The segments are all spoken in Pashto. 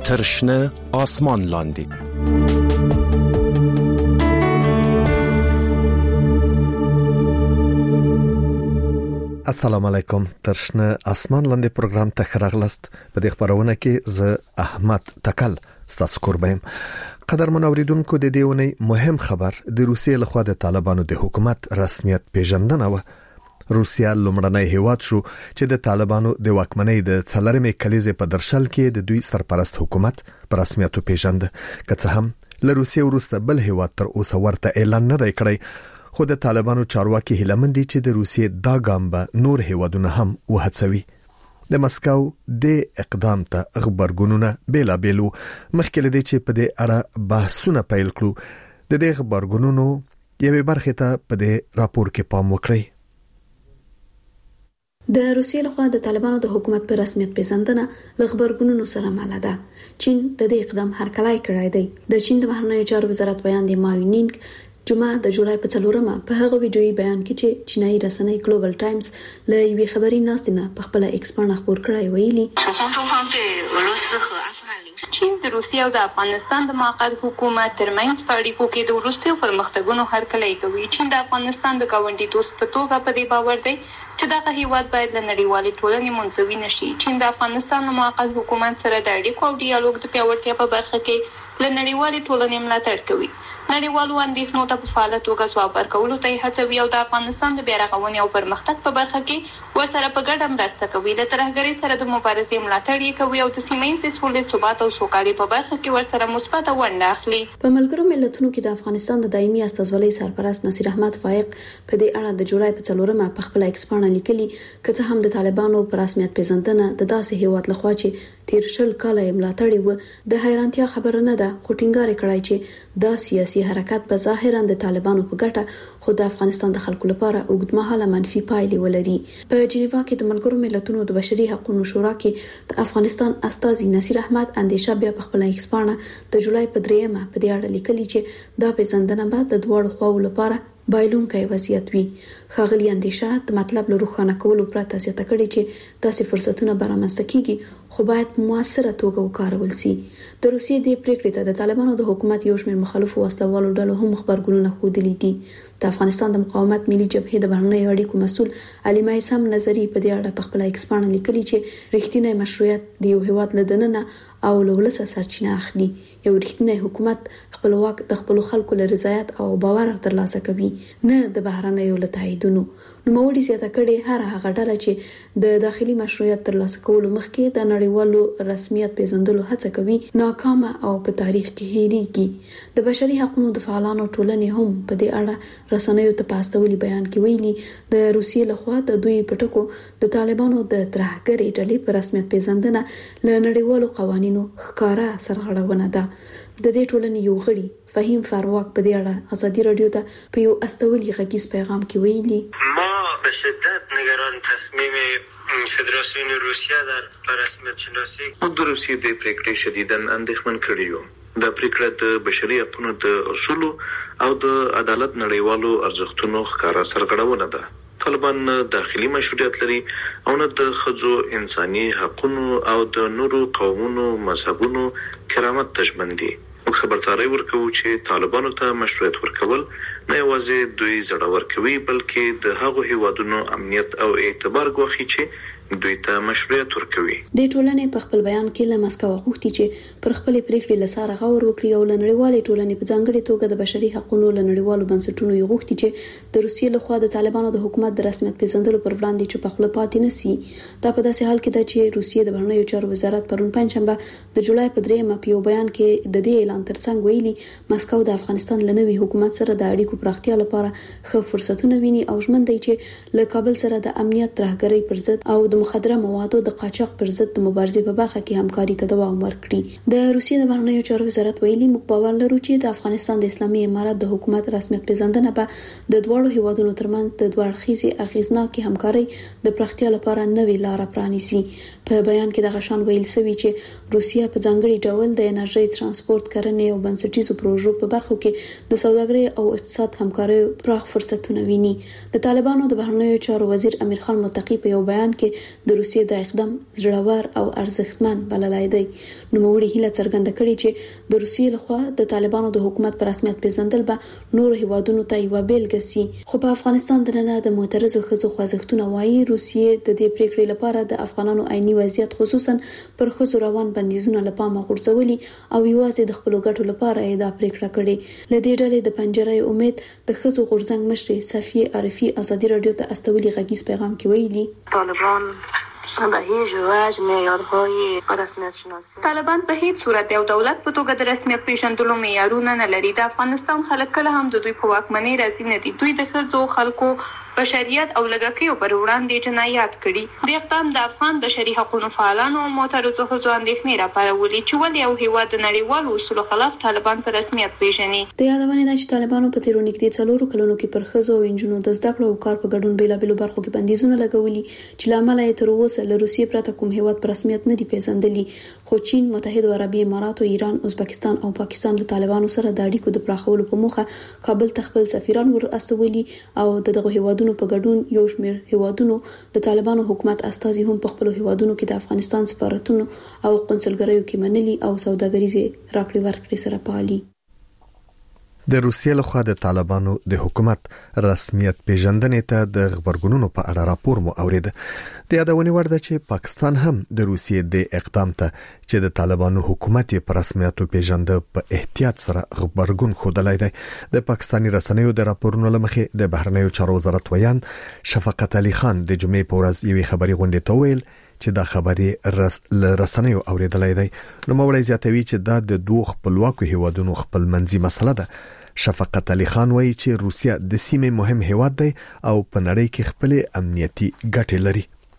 تر شنه آسمان لاندې. السلام علیکم. تر شنه آسمان لاندې پروګرام ته راغلاست. په دې خبرونه کې زه احمد تکل ستاسو قربایم. قدرمن اوریدونکو، د دېونی مهم خبر د روسیې لخوا د طالبانو د حکومت رسمیت پیژندنه و. روسیا لومړنی هیواد شو چې د طالبانو د واکمنۍ د څلورمې کلیزې په درشل کې د دوی سرپرست حکومت په رسمیت پیژند. که څه هم له روسیې وروسته بل هیواد تر اوسه ورته اعلان نه دی کړی، خو د طالبانو چارواکي هیله مند دي چې د روسیې دا ګام به نور هیوادونه هم وهڅوي. د مسکو د اقدام ته خبرګونونه بیلابیلو مخکې لدی چې په دې اړه بحثونه پیل کړو. د دې خبرګونونو یوې برخې ته په دې راپور کې پام وکړئ. د روسیې لخوا د طالبانو د حکومت په رسمیت پیژندنه له خبرګونونو سره مله ده. چین د دې اقدام هرکلی کړی دی. د چین د بهرنیو چارو وزارت بیان دی ماوینینګ جمعه د جولای په 4مه په هغه ویډیويي بیان کې چې چینایي رسنۍ ګلوبل ټایمز له یوې خبري ناستنه په خپل ایکس باندې خبر کړی ویلي چین د روسیې او د افغانستان د موقت حکومت ترمنځ په اړیکو کې د وروستیو پرمختګونو هرکلی کوي. چین د افغانستان د ګاونډي دوست په توګه په دې باور دی چې دغه هیواد باید له نړیوالې ټولنې منزوي نشي. چین د افغانستان د موقت حکومت سره د اړیکو او ډیالوګ د پیاوړتیا په برخه کې له نړیوالې ټولنې ملاتړ کوي. نړیوالو اندېښنو ته په فعال توګه ځواب ورکولو ته هڅوي او د افغانستان د بیارغونې او پرمختګ په برخه کې ورسره په ګډه مرسته کوي. له ترهګرۍ سره د مبارزې ملاتړ یې کوي او د سیمه ییزې سولې، ثبات او سوکالۍ په برخه کې ورسره مثبت ونډه اخلي. په ملګرو ملتونو کې د افغانستان د دایمي استازولۍ سرپرست نصیر احمد فائق په دې اړه د جولای په 4مه په خپل ایکس باندې لیکلي که څه هم د طالبانو په رسمیت پیژندنه د داسې هیواد لخوا چې تیر شل کال یې ملاتړ و د حیرانتیا خبره نه ده، خو ټینګار کړی چې دا سیاسي حرکت په ظاهرا د طالبانو په ګټه خو د افغانستان د خلکو لپاره اوږدمهاله منفي پایلې ولري. په جنیوا کې د ملګرو ملتونو د بشري حقوقو شورا کې د افغانستان استازي نصیر احمد اندیشه بیا په خپل ایکس باندې د جولای په 3مه په دې اړه لیکلي چې دا پیژندنه به د دوړو خواو لپاره بایلونکی وضعیت وي. ښاغلي اندیشه د مطلب له روښانه کولو پرته زیاته کړې چې داسې فرصتونه برامنځته کیږي خو باید موثره توګه وکارول شي. د روسیې د پریکړې ته د طالبانو د حکومت یو شمېر مخالفو وسلوالو ډلو هم خبرګونونه ښودلي دي. د افغانستان د مقاومت ملي جبهې د بهرنیو اړیکو مسؤل علي مایسم نظری په دې اړه په خپل ایکس باندې لیکلي چې رښتینی مشروعیت د یو هیواد له دننه او له ولسه سرچینه اخلي. یو رښتینی حکومت خپلواک د خپل خلکو له رضایت او باور ترلاسه کوي، نه د بهرنیو له تاییدونو. نو موږ زیاته کړي هر هغه ډله چې د داخلي مشروعیت ترلاسه کولو مخکې د نړیوالو رسمیت پیژندلو هڅه کوي ناکامه او په تاریخ کې هېریږي. د بشري حقوقو د فعالانو ټولنې هم په دې اړه رسنیو ته پاستولي بیان کې ویلي د روسیې لخوا د دوی پټکو د طالبانو د ترهګرۍ ډلې په رسمیت پیژندنه له نړیوالو قوانینو ښکارا سرغړونه ده. د دې ټولنې یو غړي فهیم فارواک په دې اړه ازادي رادیو ته په یو استولي غږیز پیغام کې ویلي ما به شدت نگران تصمیم فدراسیون روسیه در رسمیت شناسی د روسیې د پریکړې شدیداً اندېښمن کړی یو. دا پریکړه د بشري حقوقو د اصولو او د عدالت نړیوالو ارزښتونو ښکارا سرغړونه ده. طالبان داخلي مشروعیت لري او نه د ښځو انساني حقوقو او د نورو قومونو مذهبونو کرامت ته ژمن دي. موږ خبرداری ورکوو چې طالبانو ته مشروعیت ورکول نه یوازې دوی زړور کوي بلکې د هغو هیوادونو امنیت او اعتبار ګواښي چې دوی ته مشروعیت ورکوي. د ټولنې په خپل بیان کې له مسکو غوښتي چې پر خپل پریکړې لساره غور وکړي او له نړیوالې ټولنې په ځانګړي توګه د بشري حقوقو له نړیوالو بنسټونو یې غوښتي چې د روسیې لخوا د طالبانو د حکومت د رسمیت پیژندلو پر وړاندې چې په خپل پاتې نسی. دا په داسې حال کې ده چې روسیې د بهرنیو چارو وزارت پرون پنځشنبه د جولای په 3مه په یو بیان کې د دې اعلان ترڅنګ ویلي مسکو د افغانستان له نوي حکومت سره د اړیکو پراختیا لپاره ښه فرصتونه ویني او ژمن دی چې له کابل سره د امنیت ترهګرۍ پر ضد او د مخدره موادو د قاچاق پر ضد د مبارزې په برخه کې همکاري ته دوام ورکړي. د روسیې د بهرنیو چارو وزارت ویلي موږ باور لرو چې د افغانستان د اسلامي امارات د حکومت رسمیت پیژندنه به د دوړو هیوادونو ترمنځ د دوه اړخیزې اغیزناکې همکاري د پراختیا لپاره نوې لار پرانیسي. په بیان کې د غشان ویل سوي چې روسیه په ځانګړي ډول د انرژي، ترانسپورت، کرنې او بنسټیزو پروژو په برخو کې د سوداګرۍ او اقتصاد همکاري پراخ فرصتونه ویني. د طالبانو د بهرنیو چارو وزیر امیر خان متقی په یو بیان کې د روسیې د اقدام زړور او ارزښتمن بللای دی. نو موړي هله څرګنده کړي چې د روسیې لخوا د طالبانو د حکومت پر رسمیت پیژندل به نور هیوادونو ته یو بیلګه سي. خو په افغانستان د نن د معترضو ښځو خوځښتونه وایي روسیې د دې پریکړې لپاره د افغانانو عیني وضعیت خصوصا پر ښځو روان بندیزونه لپاره غورځولي او یوازې د خپل ګټو لپاره یې دا پریکړه کړې. لدې ډلې د پنجره امید د ښځو غورځنګ مشر صفیه عارفی ازادي رادیو ته استولي غږیز پیغام کې ویلي طالبان به هیچ وجه معیارهای رسمیت شناسی طالبان په هیڅ صورت یو دولت په توګه د رسمیت پیژندلو معیارونه نه لري. د افغانستان خلک کله هم د دوی په واکمنۍ راضي نه دي. دوی د ښځو خلکو بشریت او لږکیو پر وړاندې جنایات کړي. د اقدام د افغان بشري حقوقو فعالانو او معترضو ښځو اندېښنې راپارولې چې ولې یو هیواد د نړیوالو اصولو خلاف طالبان په رسمیت پیژني. د یادونې ده چې طالبانو په تیرو نږدې 4 کلونو کې پر ښځو او انجونو د زده کړو او کار په ګډون بیلابېلو برخو کې بندیزونه لګولي چې لامل یې تر اوسه له روسیې پرته کوم هیواد په رسمیت نه دی پیژندلی. خو چین، متحده عربي امارات، ایران، ازبکستان او پاکستان له طالبانو سره د اړیکو د پراخولو په موخه کابل ته خپل سفیران ور استولي او دغه هیوادونو په ګډون یو شمېر هیوادونو د طالبانو حکومت استازي هم په خپل هیوادونو کې د افغانستان سفارتونو او قونسلګریو کې منلي او سوداګریزي راکړې ورکړې سره پالي. د روسیې لخوا د طالبانو د حکومت رسمیت پیژندنې ته د خبرګونونو په اړه راپور مو اورید. د یادونې وړ ده چې پاکستان هم د روسیې د اقدام ته چې د طالبانو حکومت په رسمیت پیژنده په احتیاط سره خبرګون خودلای دی. د پاکستاني رسنیو د راپورونو لمخې د بهرنیو چارو وزارت ویان شفقت علي خان د جمعې په ورځ یوې خبري غونډې ته ویل چې دا خبري رسنیو اوریدلای دی. نو موړی زیاتوي چې دا د دوه خپلواکو هیوادونو خپل منځي مسله ده. شفقت علي خان وایي چې روسیا د سیمې مهم هیواد دی او په نړۍ کې خپل امنیتي ګټې لري.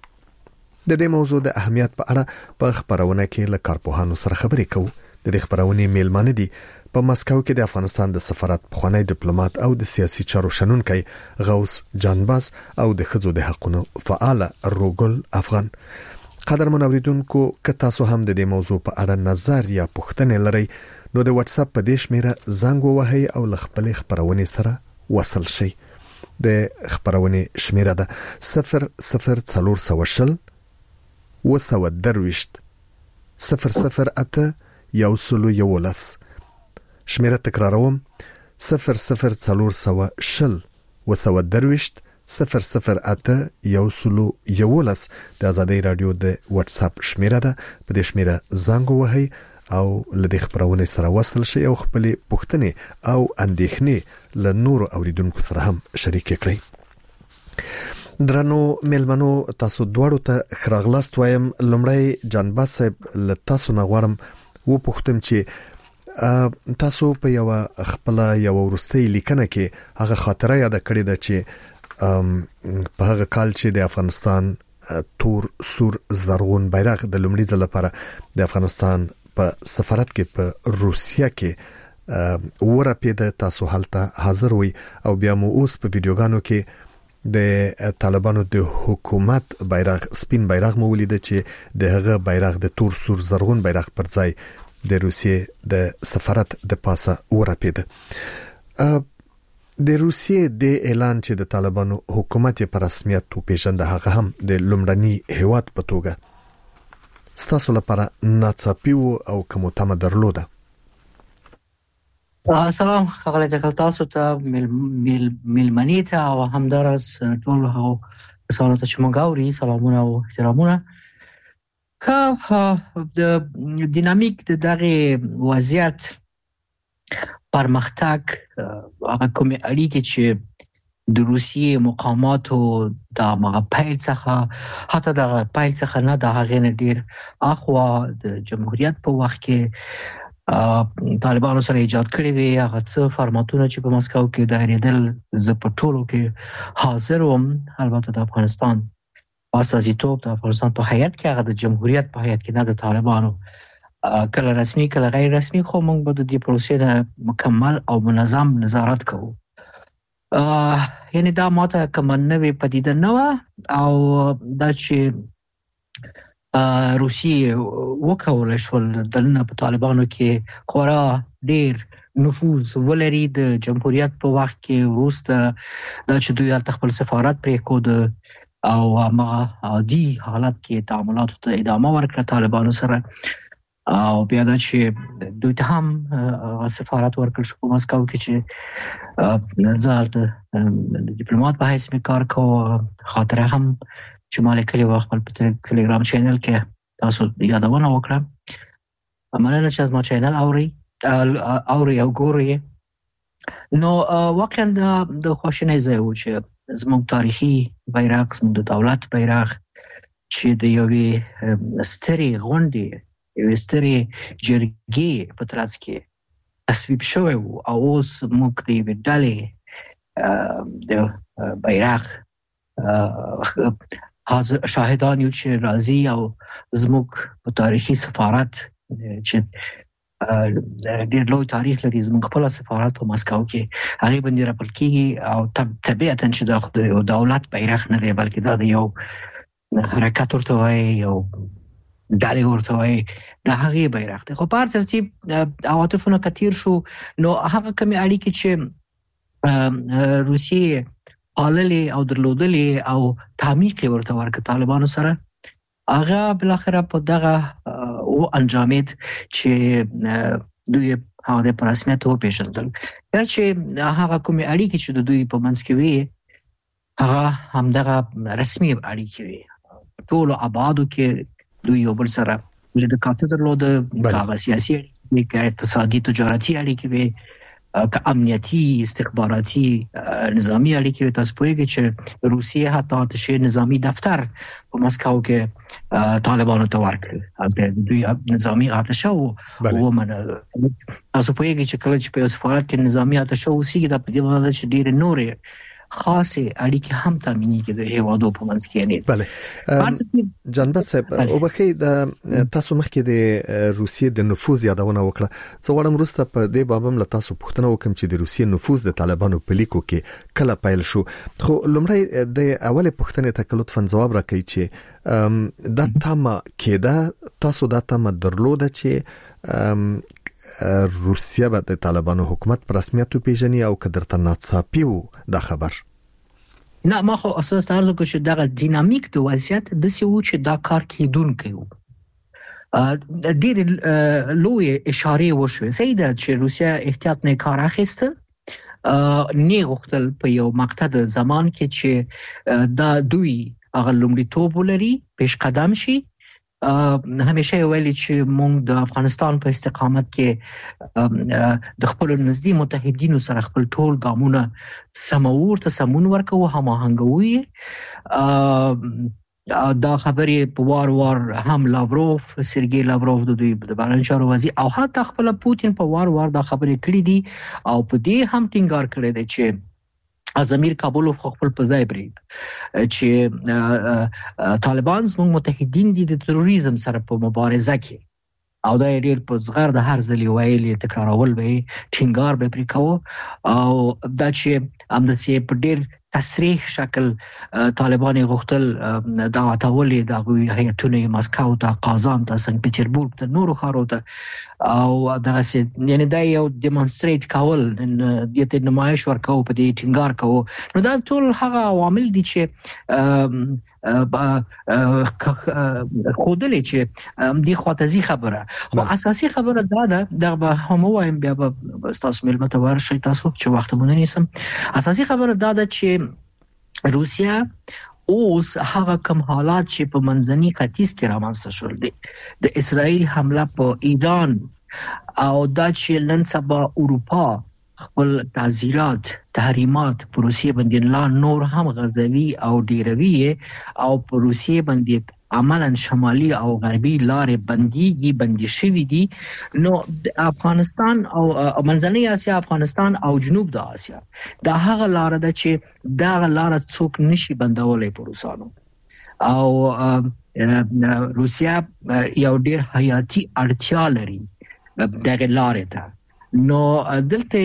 د دې موضوع د اهمیت په اړه په خبرونه کې له کارپوهانو سره خبرې کوو. د دې خبرونې میلمانه دي په مسکو کې د افغانستان د سفارت پخوانی ډیپلوماټ او د سیاسي چارو شنونکي غوث جانباز او د ښځو د حقوقو فعال روګل افغان. قدرمن اوریدونکو که تاسو هم د دې موضوع په اړه نظر یا پوښتنه لرئ نو د واتس اپ په دې شمیره زنګ ووهئ او له خپل خبرونې سره وصل شئ. د خبرونې شمیره ده 00420 وسودرويشت 008 111. شمیره تکراروم 00420 وسودرويشت 008 111. د آزادۍ رادیو د واتس اپ شمیره ده. په دې شمیره زنګ ووهئ او لدې خبرونه سره وصل شي او خپل پوښتنې او اندېښنې له نور اوریدونکو سره هم شریک کړئ. درنو ملمنو تاسو دواړو ته خراغلاست وایم. لمړی جانباز صاحب له تاسو نه غواړم و پوښتم چې تاسو په یو خپل یو ورستۍ لیکنه کې هغه خاطره یاد کړې ده چې په هغه کال چې د افغانستان تور سور زرغون بیرغ د لومړي ځل لپاره د افغانستان په سفارت کې په روسیا کې ورپېده تاسو هلته حاضر وي او بیا مو اوس په ویډیوګانو کې د طالبانو د حکومت بیرغ سپین بیرغ مو ولید چې د هغه بیرغ د تور سور زرغون بیرغ پر ځای د روسیې د سفارت د پاسه ورپېده. د روسیې د اعلان چې د طالبانو حکومت په رسمیت پیژنده هغه هم د لومړني هیواد په توګه ستاسو لپاره ناڅاپي او کوم تمه درلوده؟ سلام خغلی تکل تاسو ته ملمنی ته او همدارس ټول هغو کسانو ته چې موږ اوري سلامونه او احترامونه. که د دینامیک د دغه وضعیت پرمختګ هغه کومې اړیکې چې د روسیې مقاماتو د پیل څخه حتی د پیل څخه نه د هغې نه ډیر اخوا د جمهوریت په وخت کې طالبانو سره ایجاد کړی وي هغه څه فارماتونه چې په مسکو کې دایریدل زه په ټولو کې حاضر وم. البته د افغانستان استازیتوب د افغانستان په هیئت کې هغه د جمهوریت په هیئت کې نه د طالبانو کله رسمي کله غیر رسمي خو موږ به د دې پروسې مکمل او منظم نظارت کوو. یعنی دا ماته کوم نوې پدیده نه و او دا چې روسیې وکولای شول دلته په طالبانو کې خورا ډیر نفوذ ولري د جمهوریت په وخت کې وروسته دا چې دوی خپل سفارت پرې کو د او ما عادي حالت کې تعاملات ته ادامه ورکړه طالبانو سره او بیا دا چې دوی ته هم سفارت ورکړ شو په مسکو کې چې زال د ډیپلوماټ په حیث مې کار کوم خاطر هم چې مال کلی وخت په ټلګرام چینل کې تاسو یادونه وکړه مننه چې از ما چینل اوري او ګوري نو واقعا د خوشنۍ ځای و چې زموږ تاریخي بیرغ زموږ د دولت بیرغ چې د یوې سترې غونډې یوې سترې جرګې په ترڅ کې تصویب شوی و او اوس موږ د یوې ډلې د بیرغ شاهدان یو چې راځي او زموږ په تاریخي سفارت چې ډېر لوی تاریخ لري زموږ خپل سفارت په مسکو کې هغه باندې راپل کیږي او طبيعتاً چې د دولت بیرغ نه دی بلکې دا د یو حرکت ورته وایي او ډالې ورته وایي د هغې بیرغ دی خو په هر ترتیب عواطفونه کثیر شو نو هغه کومې اړیکې چې روسیې پاللې او درلودلې او تعمیق ورته ورکړه طالبانو سره هغه بلاخره په دغه او انجامید چې دوی هغه په رسمیت وپېژندل چې هغه کومې اړیکې چې د دوی په منځ کې وي هغه همدغه رسمي اړیکې وي ټول ابعادو کې دوی یو بل سره د کارته درلوده هغه سیاسي اړیکې اقتصادي تجارتي اړیکې وي که امنیتی استخباراتي نظامی اړیکې تاسو پوهیږئ چې روسیه حتی آتش نظامی دفتر په مسکو کې طالبانو ته ورکړل دوی نظامی آتش او من تاسو پوهیږئ چې کله چې په سفارت کې نظامی آتش اوسېږي د په دې معنی چې ډېر نورې خاصه اړیکې هم تامینېږي د هیوادو په منځ کې نه بله جنبت صاحب او بخې د تاسو مخکې د روسیې د نفوذ یادونه وکړه څو وړم وروسته په دې باب هم له تاسو پوښتنه وکم چې د روسیې نفوذ د طالبانو په لیکو کې کله پیل شو خو لومړی د اوله پوښتنې ته لطفاً جواب راکړئ چې د تمه کېده تاسو د تمه درلوده چې روسیه به د طالبانو حکومت پر رسمیت پیژني او کدرته ناڅاپي وو دا خبر نه ما خو اساس تاسو کو چې دغه دینامیک د وضعیت د سیو چې دا کار کیدونکې وو ډېر لوی اشاره وشوه زیاده چې روسیه احتیاط نه کار اخیسته نه غوښتل په یو مقطع د زمان کې چې دا دوی هغه لومړیتوب ولري پیش قدم شي همیشه ویلي چې موږ د افغانستان په استقامت کې د خپل نږدې متحدینو سره خپل ټول ګامونه سمور ته سمون ورکو هماهنګوي دا خبرې په وار هم لاوروف سرګي لاوروف د دوی د بهرنیو چارو وزیر او حتی خپل پوتین په وار دا خبرې کړې دي او په دې هم ټینګار کړی دی چې ازمیر کابل خپل په ځای بری چې طالبان زموږ متحدین دي د تروریزم سره په مبارزه کې او دا ډېر په صغر د هر ځلې ویلي تکرارول به ټینګار به پرې کوو او دا چې امدسي په ډېر تصریح شکل طالبان غوښتل دا وتاولې د هیئتونو مسکو ته قازان ته سنت پټرزبورګ ته نورو ښارو ته او دا یعنی دا یو ډیمونستریټ کول د نمایش ورکو په دې ټینګار کوو نو دا ټول هغه عوامل دي چې خودلې چې دی خاطزي خبره خو اساسي خبره دا ده د هم وایم بیا به تاسو ملمت ورشي تاسو چې وخت مونږ نیسم اساسي خبره دا ده چې روسیا اوس هغه کوم حالات چې په منځني ختیځ کې رامنځته شول دي د اسرائیل حمله په ایران او دا چې نن سبا اروپا خپل تعزیرات تحریمات په روسیې باندې لا نور هم غځوي او ډیروي او په روسیې باندې عملاً شمالي او غربي لارې بندي شوې دي نو افغانستان او منځنۍ اسیا افغانستان او جنوب د اسیا دا هغه لار ده چې دا لار څوک نشي بندولای په روسانو او روسیا یو ډیر حیاتي اړتیا لري دغه لارې ته نو دلته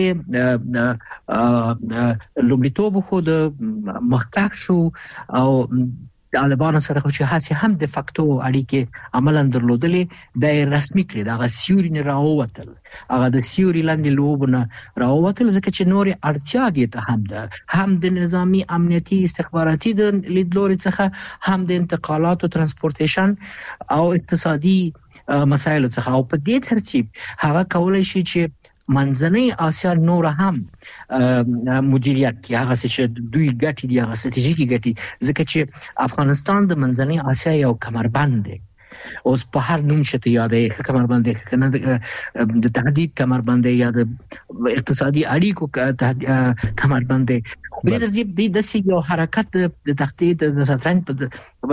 لومړیتوب خو د مخکښ شو او طالبان سره چې هڅه هم د فاکتو اړیکې عملاً درلودلې د رسمي کړې د سیوري نه راووتل هغه د سیوري لاندې لوبونه راووتل ځکه چې نور اړتیا دي ته هم د نظامی امنیتي استخباراتي د لیدلوري څخه هم د انتقالات او ترانسپورتیشن او اقتصادي مسایلو څخه او په دې ترتیب هغه کولای شي چې منځنۍ اسیا نور هم مدیریت کې هغه چې دوی ګټي دي هغه ستراتیژیکي ګټي ځکه چې افغانستان د منځنۍ اسیا یو کمربند دی اوس په هر نوم شته یادې کمربند دی کنه د تهدید کمربند دی یا د اقتصادي اړیکو کمربند دی په دې د سې یو حرکت د تخطیط د شطرنج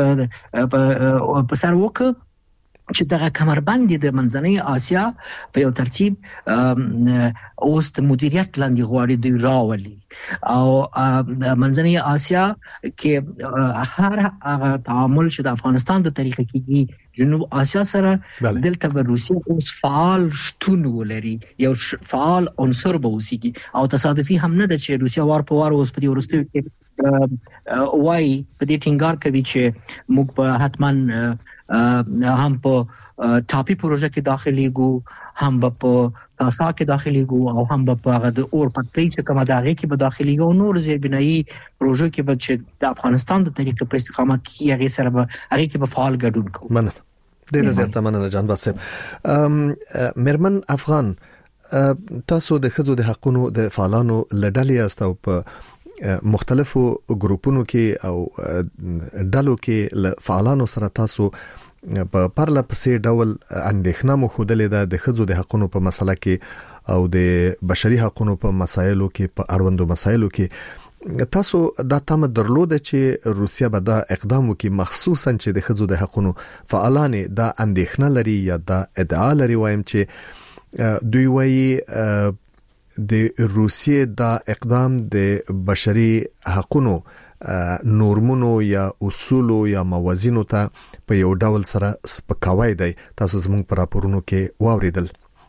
په سر وکړ چې دغه کمربند د منځنۍ اسیا په یو ترتیب اوس د مدیریت لاندې غواړي دوی راولي او منځنۍ اسیا کې هر هغه تعامل چې د افغانستان د طریقې کې جنوب اسیا سره دلته به روسیه اوس فعال شتون ولري یو فعال عنصر به وسیږي او تصادفي هم نه ده چې روسیه وار په وار اوس په دې ورستیو کې وای په دې ټینګار کوي چې موږ په حتمان هم په ټاپي پروژه کې داخليږو هم په تاسا کې داخليږو او هم په هغه د اور پټۍ چې کومه دغه کې به داخليږو نور زیربنایي پروژه کې به چې د افغانستان د طریقې په استقامت کې هغه سره به هغه کې به فعال ګډون کوو مننه ډیر زیات مننه جان باسم مرمن افغان تاسو د خځو د حقوقو د فعالانو لړلې استو په مختلفو ګروپونو کې او ډلو کې فعالانو سره تاسو په پرله پسې ډول اندېښنه مو خودلې ده د خځو د حقوقو په مسله کې او د بشري حقوقو په مسایلو کې په اړوندو مسایلو کې تاسو دا تم درلوده چې روسیا به دا اقدام وکړي مخصوصا چې د خځو د حقوقو فعالان دا اندېښنه لري یا دا ادعا لري وایم چې دوی وایي د روسیې دا اقدام د بشري حقوقو نورمونو یا اصولو یا موازینو ته په یو ډول سره سپکاوی دی تاسو زموږ پر راپورونو کې واوریدل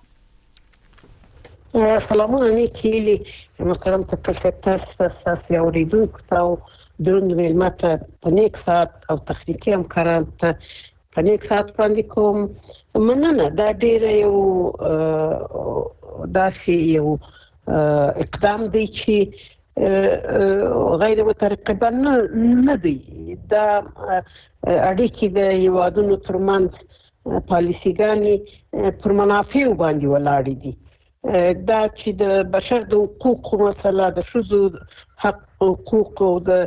سلامونه نیکیلی محترم تاسو اوریدونکو ته درود ملمته په نیک ساعت او تخنیکی همکاران ته په نیک ساعت باندې کوم مننه دا ډیر یو داسې یو اقدام دی چې غیر مترقبه نه دی دا اړیکې د یوادونو ترمنځ پالیسیګانی پر منافع باندې ولاړ دي دا چې د بشر د حقوقو مسله د شذو حقوق او د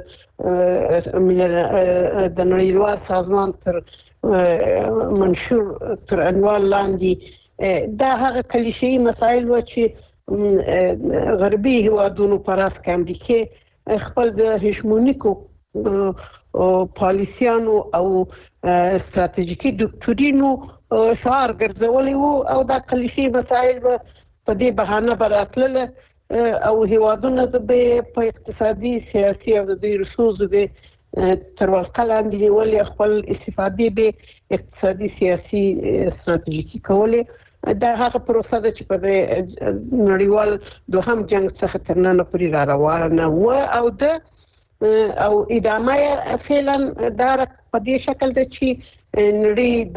نړیوال سازمان تر منشور تر عنوان لاندې دا هغه کلیشه‌ای مسایل و چې غربي هیوادونو پراس کې امریکا خپل د هیشمونیکو پالیسیانو او استراتیژیکي ډکټرینو شعار ګرځولي وو او دا کلیشه‌ای مسایل په دې بهانه براتله او هیوادونه د په اقتصادي سیاسي او د ریسورسو به تر وسه لاندې ولې خپل استفادې به اقتصادي سیاسي استراتیژیکي کولې دا هغه پروسه ده چې په نړیوال دوهم جنگ څخه تر نن پورې را روانه و او او ادامه فعلا دا په دې شکل ده چې نړۍ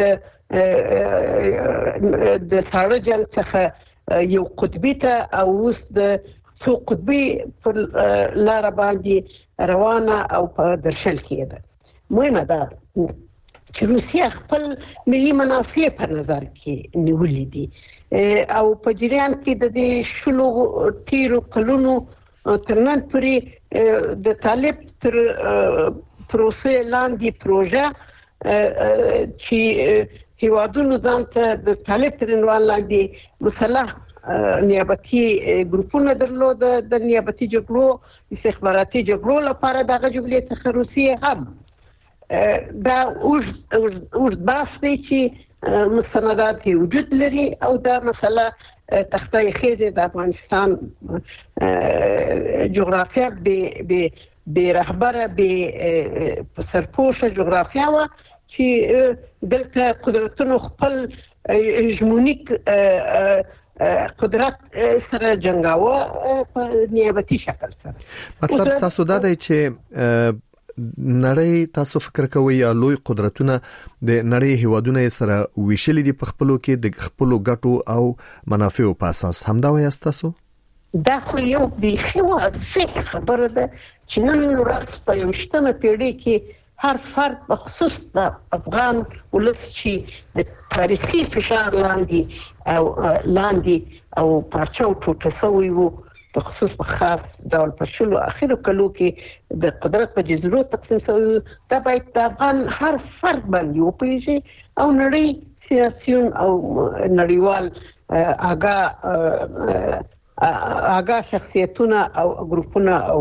د ساړه جنگ څخه یو قطبي ته او اوس د څو قطبي پر لار باندې روانه او په درشل کې ده مهمه ده چې روسیا خپل ملي منافع په نظر کې نیولې دي او په جریان کې د دې شلو تیرو کلونو ترنن پورې د طالب تر پروسې لاندې پروژه چې هیوادونو ځان ته د طالب تر عنوان لاندې مسلح نیابتي ګروپونه درلود د نیابتي جګړو استخباراتي جګړو لپاره دغه جګړې څخه روسیه هم دا اوږد بحث دی چې مستندات وجود لري او دا مسله تخته خیزه د افغانستان جغرافیا به رهبره به سرپوشه جغرافیا و چې دلته قدرتونو خپل هژمونیک قدرت سره جنگاوه په نیابتي شکل سره مطلب تاسو دا دی چې نړۍ تاسو فکر کوئ یا لوی قدرتونه د نړۍ هیوادونه سره ویشل دي په خپلو کې د خپلو ګټو او منافعو په اساس همدا وایي تاسو دا خو یو بیخي واضح خبره ده چې نن ورځ په 21مه پیړۍ کې هر فرد په خصوص د افغان ولس چې د تاریخي فشار لاندې او پارچو ټوټه شوی وو په خصوص په خاص ډول په شلو اخیرو کلو کې د قدرت په جزیرو تقسیم شوی دا باید د افغان هر فرد باندې وپیژني او نړۍ سیاسيون او نړیوال آگاه شخصیتونه او ګروپونه او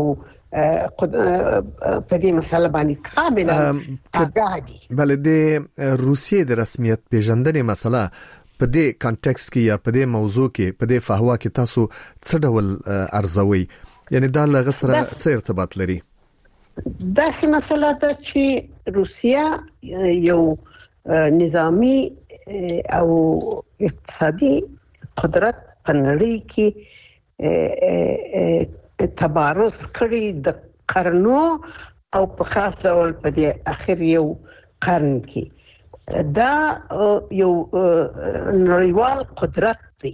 په دې مسله باندې کاملا آگاه دي. بل د روسیې د رسمیت پیژندنې مسله په دې کانټیکس کې یا په دې موضوع کې په دې فهوا کې تاسو څه ډول ارزوي یعنی دا لغه سره څه ارتباط لري؟ دا څه مسله ده چې روسیا یو نظامی او اقتصادي قدرت په نړۍ کې تبارز کړی د قرنو او په خاص ډول په دې اخر یو قرن کې دا یو نړیوال قدرت دی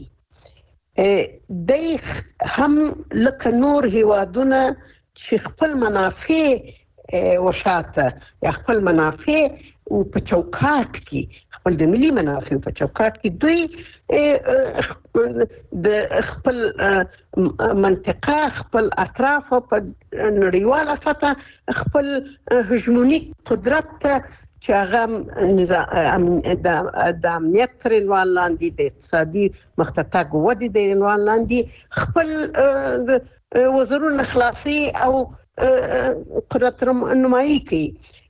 هم لکه نور هیوادونه چې خپل منافع وشاته یا خپل منافع په چوکاټ کې خپل د ملي منافع په چوکاټ کې دوی د خپل منطقه خپل اطراف په نړیواله سطح خپل هژمونیک قدرت چې هغه د امنیت تر عنوان لاندې د اقتصادي مختتګ ودې د عنوان لاندې خپل وزرونه خلاصي او قدرت نمایي کوي.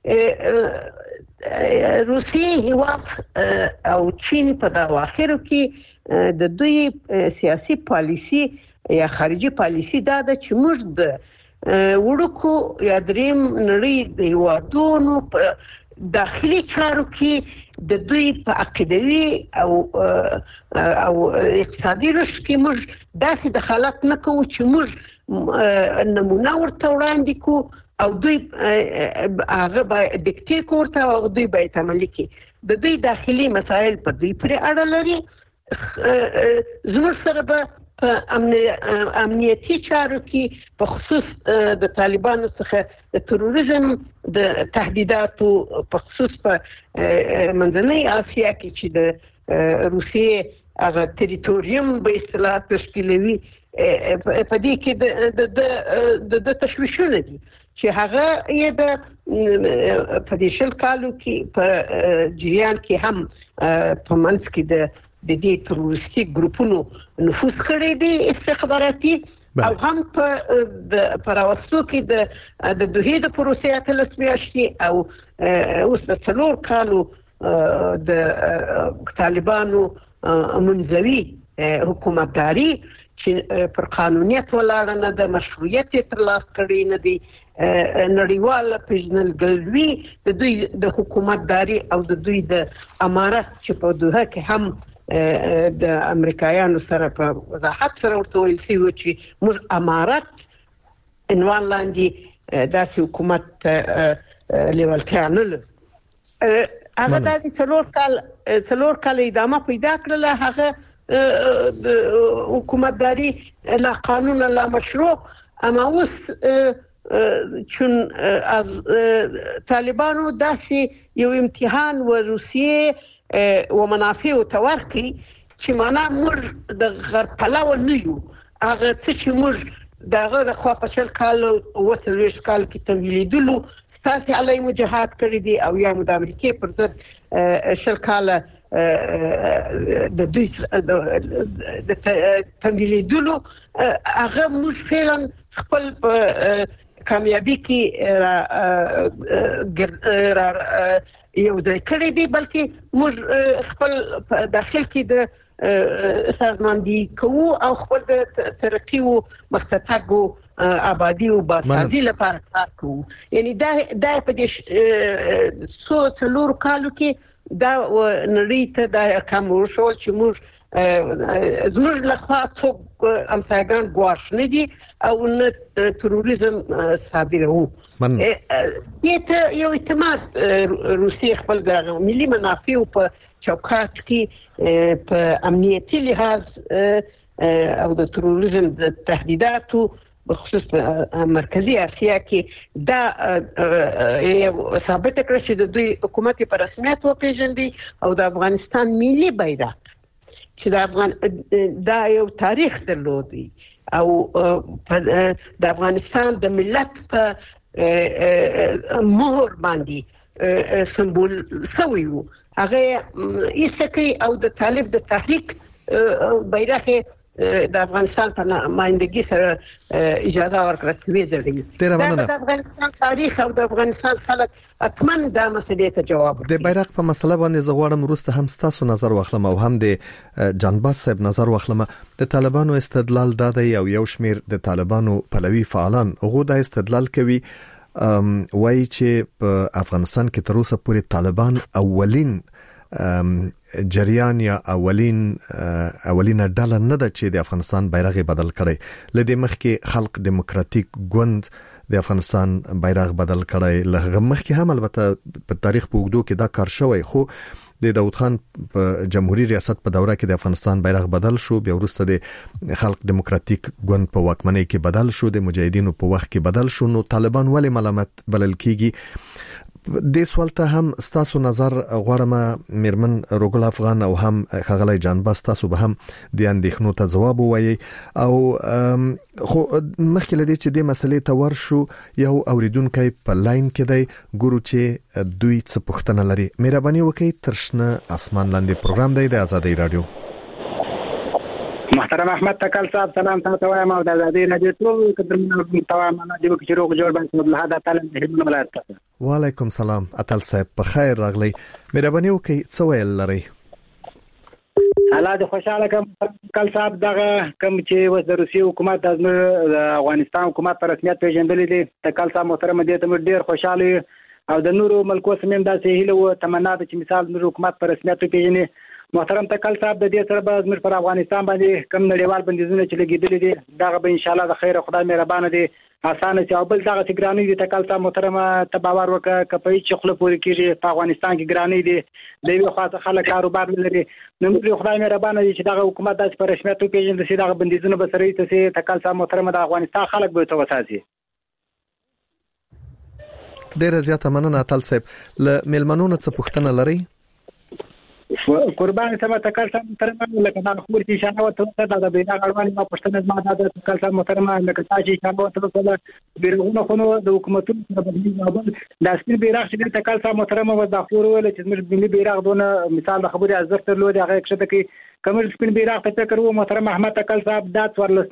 روسیې هیواد او چین په دواخرو کې د دوی سیاسي پالیسی یا خارجي پالیسی دا ده چې موږ د وړوکو یا دریم نړۍ د هیوادونو په داخلي چارو کې د دوی په عقیدوي او اقتصادي رشد کې موږ داسې دخالت نه کوو چې موږ نمونه ورته وړاندې کوو او دوی هغه باید ډیکټیټ ورته او دوی باید عملي کړي. د دوی داخلي مسایل په دوی پورې اړه لري. زموږ سره به په امنیتي چارو کې په خصوص د طالبانو څخه د تروریزم د تهدیداتو په خصوص په منځنۍ اسیا کې چې د روسیې هغه ټریټوریم به اصطلاح تشکیلوي په دې کې د تشویشونه دي چې هغه یې د په دې شل کالو کې په جریان کې هم په منځ کې د دې تروریستي ګروپونو نفوذ کړی دی استخباراتي او هم په راوستو کې د دوه د پروسې اتلس میاشتې او اوس د 4 کالو د طالبانو منځوي حکومتداري چې پر قانونیت ولاړ نه د مشروعیت ترلاسه کړی نه دی نړیواله پیژندګلوي د دوی د حکومتداري او د دوی د امارت چې په دوه کې هم د امریکایانو سره په وضاحت سره ورته ویل شوی چې موږ امارت عنوان لاندې داسې حکومت لیوالتیا نه لرو. هغه د 4 کال ادامه پیدا کړله. هغه د حکومتداري لا قانون لا مشروع اما اوس چون از طالبانو داسې یو امتحان و روسیې و منافع و تورکی چې معنا موږ د غرب پلو نه یو هغه څه چې موږ دغه د خوا په 40 کال او 30 کال کې تمویلیدلو تاسو علی مجاهدات کړی دي او یا د امریکای پر ضد 40 کال د دوی د تمویلیدلو هغه موږ فعلا خپل کامیابی کې یو ځای کړی دی بلکې موږ خپل داخل کې د سازماندهي کوو او خپل د ترقی او مختتګ آبادی او باسازي لپاره کار کوو. یعنی دا په دې 4 کالو کې دا نړۍ ته دا کوم ورشول چې موږ زموږ لخوا څوک امسایګان ګواښ نه دي او نه تروریزم صادروي. دې یو اعتماد روسیه خپل د ملي منافع په چوکاټ کې په امنیتي لحاظ او د تروریزم د تهدیداتو بخصوص مرکزی اسیا کې دا ثابت کړی چې د دوی حکومت په رسمیت وپیژندي او د افغانستان ملي بیرغ چې دا یو تاریخ درلودي او د افغانستان د ملت په مهر باندې سمبول شوی وو هغه ایسکی او د طالب د تحریک بیرغ د افغانستان په مایندګي سره اجازه ورکړه چې ویځي د افغانستان تاریخ او د افغانستان خلک اتمن دا مسلې ته جواب د بیرغ په مسله باندې زغواړم وروسته هم تاسو نظر واخلم او هم د جانباز صاحب نظر واخلم. د طالبانو استدلال دا دی او یو شمیر د طالبانو پلوي فعالان هغه د استدلال کوي وایي چې په افغانستان کې تر اوسه پورې طالبان اولین جریان یا اولینه ډله نه ده چې د افغانستان بیرغ بدل کړي. لدې مخکې خلق دیموکراتیک ګوند د افغانستان بیرغ بدل کړي، لغه مخکې هم البته په تاریخ په وګړو کې دا کار شوی، خو د داود خان په جمهوریت ریاست په دوره کې د افغانستان بیرغ بدل شو، بیا وروسته د خلق دیموکراتیک ګوند په واکمنۍ کې بدل شو، د مجاهدینو په وخت کې بدل شو. نو طالبان ولې ملامت بلل کیږي؟ د سوال ته هم تاسو نظر غواړم میرمن روګل افغان او هم خغلی جانباز، تاسو به هم د اندېښنو ته ځواب ووایي. او خو مخکې لدی چې د مسلې ته ورشو یو اوریدونکو په لاین کې دی، ګورو چې دوی څه پوښتنه لري. مهرباني وکړئ تر شنه اسمان لاندې پروګرام دی د آزادۍ رادیو. محترم احمد تکل صاحب سلام تاسو وایم او د آزادۍ رادیو ټول قدرمنو تمام نه دی چې روغ جوړ باندې عبد الحاد تعالی هدمن ولایت ته. وعلیکم سلام اتل صاحب په خیر راغلی. مهرباني وکړئ څه ویل لري؟ الله دې خوشاله کل صاحب دغه کوم چې وز د روسي حکومت د افغانستان حکومت په رسمیت پیژندل دي تکل صاحب محترم دې ته ډیر خوشاله او د نورو ملکو سمیم داسې هیله او تمنا ده چې مثال د حکومت په رسمیت پیژني. محترم تکل صاحب د دې سره به زموږ پر افغانستان باندې کم نړیوال بندیزونه چې لګیدل دي دغه به ان شاء الله د خیر خدای مهربان دي اسانه چې او بل دغه چې ګرانی دي تکل صاحب محترم ته باور وکړه کپې چې خپل پوری کیږي په افغانستان کې ګرانی دي د یو خاصه خلک کاروبار لري. نو موږ خدای مهربان دي چې دغه حکومت داسې په رسمیت پیژندل شي دغه بندیزونه به سره ته تکل صاحب محترم د افغانستان خلک به ته وساتي. ډیر زیاته مننه اتل صاحب. ل ملمنونه څه پوښتنه لري؟ قربان سم تکل صاحب محترم لکه دا خبر چې شانه وته دا د بیرغ اړوند ما پښتنه ما دا تکل صاحب محترم لکه تاسو چې شانه وته دا بیرغونه خو د حکومتونو سره بدلی نه دا سپین بیرغ چې تکل صاحب محترم و د خور ول چې موږ ملي بیرغ دونه مثال د خبري ارزښت درلود هغه کښته کې کمل سپین بیرغ ته فکر وو محترم احمد تکل صاحب دا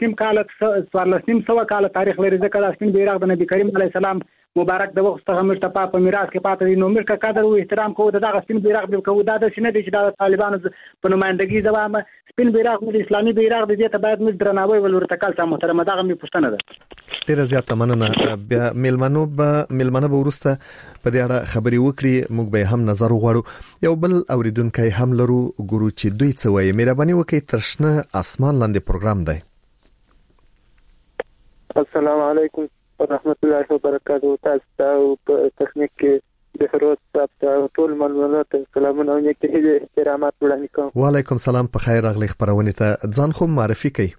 14 کال تاریخ لري ځکه دا سپین بیرغ د نبی کریم علی السلام مبارک د وخت څخه مرتفع په میراث کې پاتې دي. نو موږ قدر او احترام کوو دغه سپین بیرغ به کوو دا د سینې چې د طالبانو په نمائندګي ځوامه سپین بیرغ د اسلامي بیرغ د دې ته باید موږ درناوی ولور تکل صاحب محترم دغه می پښتنه ده. ډیر زیاته مننه. بیا ملمنو به ورسته په دې اړه خبري وکړي، موږ به هم نظر وغواړو. یو بل اوریدونکو هم لرو، ګورو چې دوی څه وایي. مهرباني وکړئ تر شنه اسمان لاندې پروګرام دی. السلام علیکم ورحمت الله وبرکاته. تاسو په تخنیک کې د فروز صاحب ټول ملمنو ته سلامونه او نیکه احترامات وړاندې کوم. وعلیکم سلام په خیر راغلی خبرونه ته ځان خو معرفي کړئ.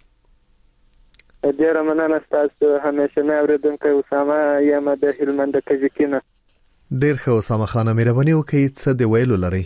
ډیر مننه تاسو همیشه نه اوریدونکو اسامه یم د هلمند کجکینه. ډیر ښه اسامه خان، مهرباني وکړئ څه دی ویلو لري؟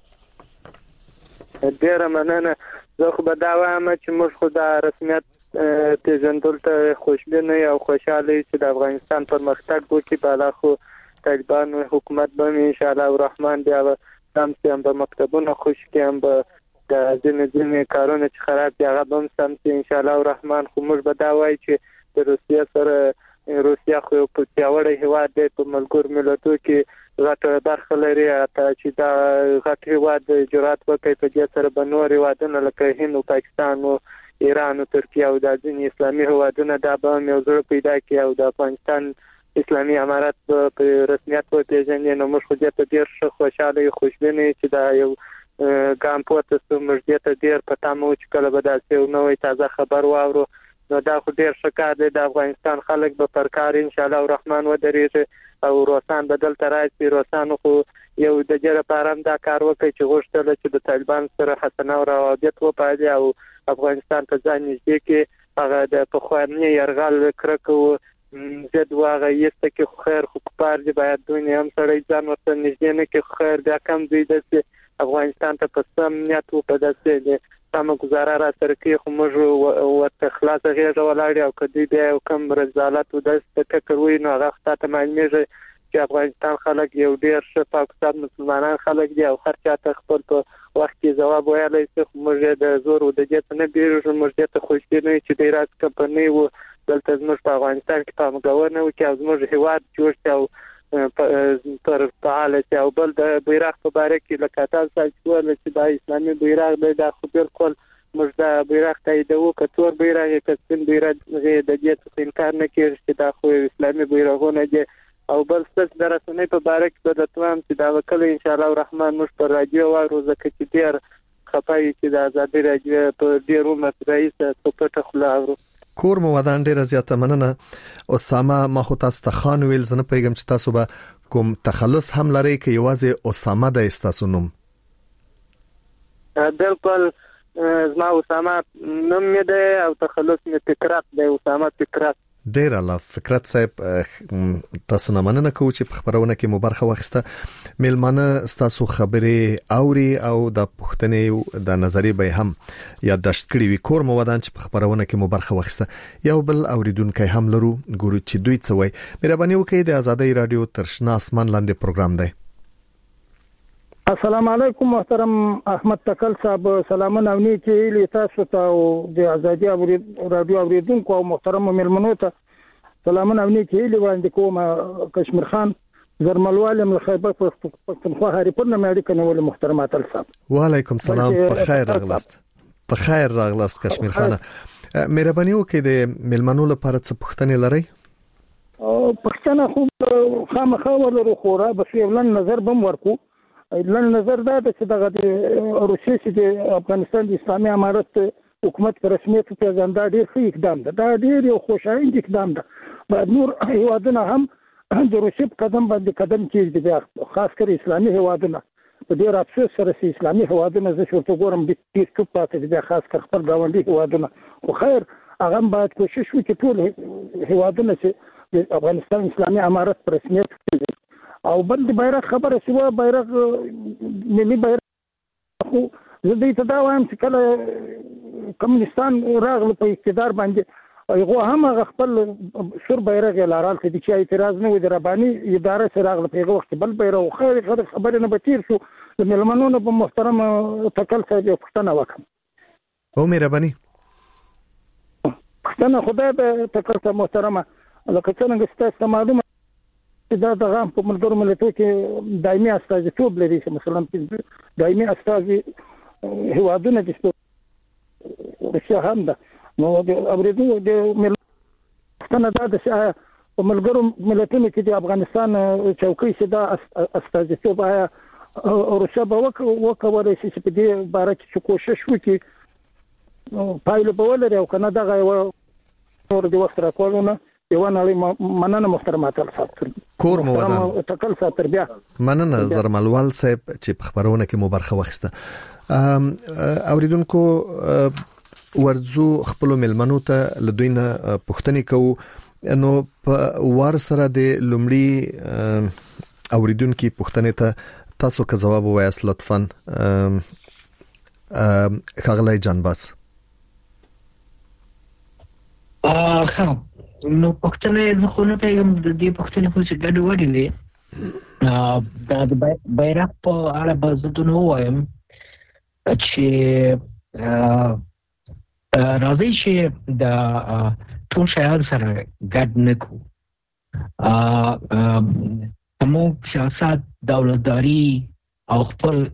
ډیر مننه. زه خو به دا وایم چې موږ خو د رسمیت پیژندل ته خوشبینه او خوشاله چې د افغانستان پرمختګ وکړي. بالا خو طالبان حکومت به ان شاء الله الرحمن بیا هم په مکتبونو خوش کې هم به د ځینې کارونه چې خراب دي هغه به هم ان شاء الله الرحمن. خو موږ به دا وایو چې د روسیه سره روسیه خو په پیاوړی هیواد دی په ملګرو ملتونو کې غټه برخه لري چې دا غټ هیواد جرأت وکړي په دې سره به نور هیوادونه لکه هند او پاکستان او ایران او ترکیه او د ځینې اسلامي هیوادونو دا به یو ځل پیدا کړي او د افغانستان اسلامي امارات په رسمیت وپیژني. نو موږ خو دې ته ډېر خوشاله یو خوشبینه چې دا یو ګام پورته سو موږ دې ته ډیر پته مو چې کله به داسې یو نوې تازه خبر واورو نو دا خو ډیر ښه کار دی د افغانستان خلک به پر کار ان شاء الله الرحمن ودرېږي او روسان بدل ترایي روسان خو یو د جره پارم دا کار وکړي چې غوښتل چې د طالبان سره حسنه او روابط وپالي او افغانستان ته ځان نږدې کې هغه د پخوانی يرغل کرکو زد واغه یسته کې خیر خو کفار دی باید دنیا هم سره ځان ورته نږدې نه کې خیر بیا کم دی د افغانستان ته په سم نیت و په داسې سم گزاره را سره کې خو موږ ورته خلاص غېږه ولاړ او کدی بیا کم رضالت و د فکر وای نو هغه ستاسو معلومیږي چې افغانستان خلک یو ډیر ښه پاکستان مسلمانان خلک دي او هر چا ته خپل په وخت کې جواب ویلی چې موږ د زور او د جت نه بیرو موږ ته خوشی نه چې د راز کمپنی و دلته زموږ په افغانستان کې پامګورنه و چې زموږ هیواد جوړ شي او پر فعالیت او بل د بیرغ په باره کې لکه تاسو چې د اسلامي بیرغ د خو بالکل موږ د بیرغ تاییدو کتور بیرغ کسن بیرغ د دې څخه انکار نه کیږي چې دا خو اسلامي بیرغونه دي او بل څه د رسنۍ په باره کې د توام چې دا وکړي ان شاء الله الرحمن موږ پر رادیو وایو ځکه چې ډیر خپای چې د آزادي رادیو په ډیر عمر رئیس په پټه خلاورو کور مو ودان ډیر زیاته مننه اسامه ما خو تاسو ته خان ویل زنه پیغام چې تاسو به کوم تخلص هم لري کې یوازې اسامه د استاسو نوم بالکل زما اسامه نوم مې ده او تخلص مې فکرات ده اسامه فکرات ډیر الله فکرت صاحب تاسو نه مننه کوم چې په خبرونه کې مبارخه واخسته ملمانه تاسو خبرې اوري او د پښتنې د نظری به هم یادداشت کړی وي کور مو ودان چې په خبرونه کې مبارخه واخسته یو بل اوریدونکو هم لرو ګورو چې دوی څه وایي مهرباني وکړئ د آزادۍ رادیو ترشنا اسمان لاندې پروګرام دی السلام علیکم محترم احمد تکل صاحب سلامونه او نیکی تاسو ته او د آزادۍ رادیو اوریدونکو او محترم ملمنو ته سلامونه او نیکی وړاندې کوم کشمیر خان زرملوالم له خیبر پختونخوا هریپور نه مې اړیکه نیولې محترم اتل صاحب وعلیکم سلام په خیر راغلاست کشمیر خان مهرباني وکړئ د ملمنو لپاره څه پوښتنې لرئ پښتنه خو خامخا ورلرو خو را بس یو لن نظر بم ورکو لن نظر دا چې دغه د روسیې چې د افغانستان د اسلامي امارت حکومت پر رسمیت پیژندا ډیر ښه اقدام ده دا ډیر یو خوشاینده اقدام ده بعد نور هیوادونه هم د روسیې قدم باندې قدم کېږي خاص کر اسلامي هیوادونه په ډیر افسوس سره چې اسلامي هیوادونه زه شورته ګورم د ډیر چوپ پاتې دي خاص کر خپل ګاونډي هیوادونه خو خیر هغه باید کوشش وکړي ټول هیوادونه چې د افغانستان اسلامي امارت پر رسمیت کېږي او بل د بیرغ خبره سوا بیرغ ملي بیرغ خو زه دې ته دا وایم چې کله کمونستان راغله په اقتدار باندې هغه هم خپل سور بیرغ لارال کې چې اعتراض نه و د رباني اداره سره راغله په هغه وخت بل بیرغ خیر خبره نه بتیر شو د ملمنونو په محترم تکل صاحب یو پښتنه وکم او مهرباني پښتنه خدای به تکل صاحب محترمه لکه څنګه ستاسو معلومه دا دغه په ملګرو ملتونو کې دایمي استازیتوب لري چې مثلا دایمي استازي هیوادونه چې روسیا هم ده نو د اوریدو د ملتونو د په ملګرو ملتونو کې د افغانستان چوکۍ چې دا استازیتوب آیا روسیا به وکولای شي چې په دې باره کې کوشش وکړي پایله به ولري او کنه دغه نور د وخت راکولونه یو نړۍ مننه محترم اتل صاحب کور مو ودان تکل صاحب تربیه مننه زرملوال صاحب چې په خبرونه کې مبارخه واخسته اوریدونکو ورزو خپل ملمنو ته لدوینه پښتني کو نو په وار سره د لومړي اوریدونکو پښتني ته تاسو که جواب وایاست لطفا خغلای جانباس نو پښتنه زه خو نه پیغام د دې پښتنه خو چې ګډ وډی وي دا بیرغ په اړه به زه دونه وایم چې راځي چې د ټول شیان سره ګډ نه کو همو سیاست دولتداری او خپل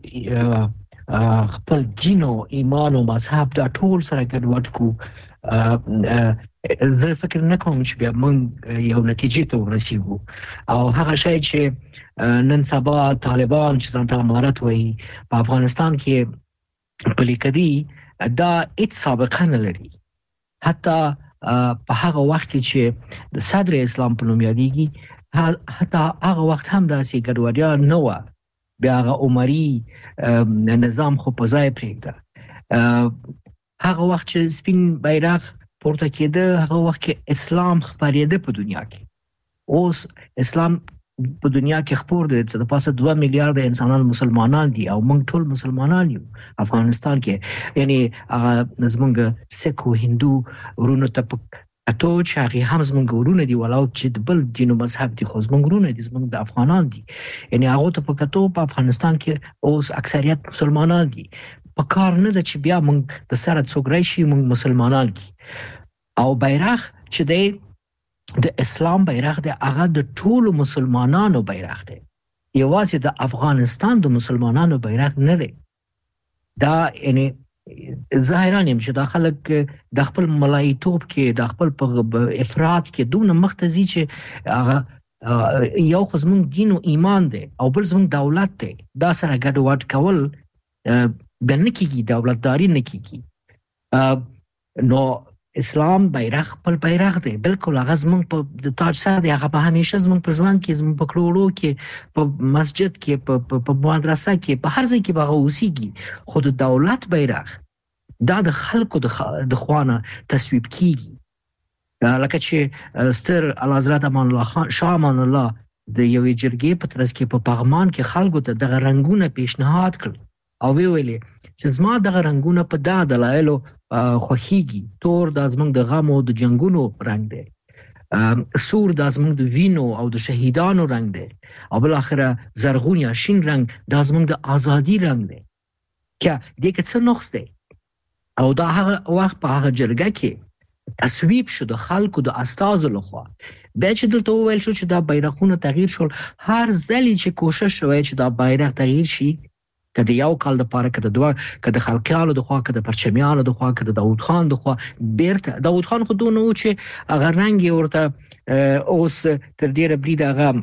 دین او ایمان او مذهب دا ټول سره ګډ وډ کو زه فکر نه کوم چې بیا موږ یو نتیجې ته ورسیږو او هغه شی چې نن سبا طالبان چې ځان ته امارت وایي په افغانستان کې پلي کوي دا هیڅ سابقه نه لري. حتی په هغه وخت کې چې د صدر اسلام په نوم یادېږي حتی هغه وخت هم داسې ګډوډي نه و. بیا هغه عمري نظام خو په ځای پرېږده. هغه وخت چې سپین بیرغ پورته کېده هغه وخت کې اسلام خپرېده په دنیا کې. اوس اسلام په دنیا کې خپور دی چې د پاسه 2 میلیارډ انسانان مسلمانان دي او موږ ټول مسلمانان یو افغانستان کې. یعنی هغه زمونږ سیک او هندو ورونو ته اته چې هغه هم زمونږ ورونه دي ولاو چې د بل دین او مذهب دي خو زمونږ ورونه دي زمونږ د افغانان دي. یعنی هغه ته په کتو په افغانستان کې اوس اکثریت مسلمانان دي. په کار نه ده چې بیا موږ د سره څوک راشي موږ مسلمانان کی او بیرغ چې د اسلام بیرغ دی هغه د ټولو مسلمانانو بیرغ دی. یوازې د افغانستان د مسلمانانو بیرغ نه دی. دا یعنی ظاهران یم چې د خلک د خپل ملایتوب کې د خپل افراط کې دونه مختزي چې هغه یو خو زموږ دین او ایمان دی او بل زموږ دولت دی. دا سره ګډوډ کول بل نه کیږي، دولتداري نه کیږي. نو اسلام بیرغ خپل بیرغ دی، بالکل هغه زموږ په د تاج سره دی، هغه په همیشه زموږ په ژوند کې زموږ په کړوړو کې په مسجد کې په مدرسه کې په هر ځای کې به هغه اوسېږي. خو د دولت بیرغ دا د خلکو د خوانه تصویب کیږي. لکه چې ستر اعلیحضرت امان الله خان شاه امان الله د یوې جرګې په ترڅ کې په پغمان کې خلکو ته دغه رنگونه پیشنهاد کړل او ویلې چې زما دغه رنگونه په دا دلایلو خوخیږي. تور د زمنګ د غم او د جنگونو رنگ دی، سور د زمنګ د وینو او د شهیدانو رنگ دی، او بل اخره زرغون یا شین رنگ د زمنګ د ازادي رنگ دی. که دې کې څه نقص دی؟ او دا هغه وخت په هغه جرګه کې تصویب شو د خلکو د استازو لخوا. بیا چې دلته وویل شو چې دا بیرغونه تغییر شول، هر ځل چې کوشش شوی چې دا بیرغ تغییر شي، که د یو کال د پاره، که د دوه، که د خلقیانو د خوا، که د پرچمیانو د خوا، که د داود خان د خوا، بیرته داود خان خو دونه و چې هغه رنګ یې ورته اوس تر ډیره بریده هغه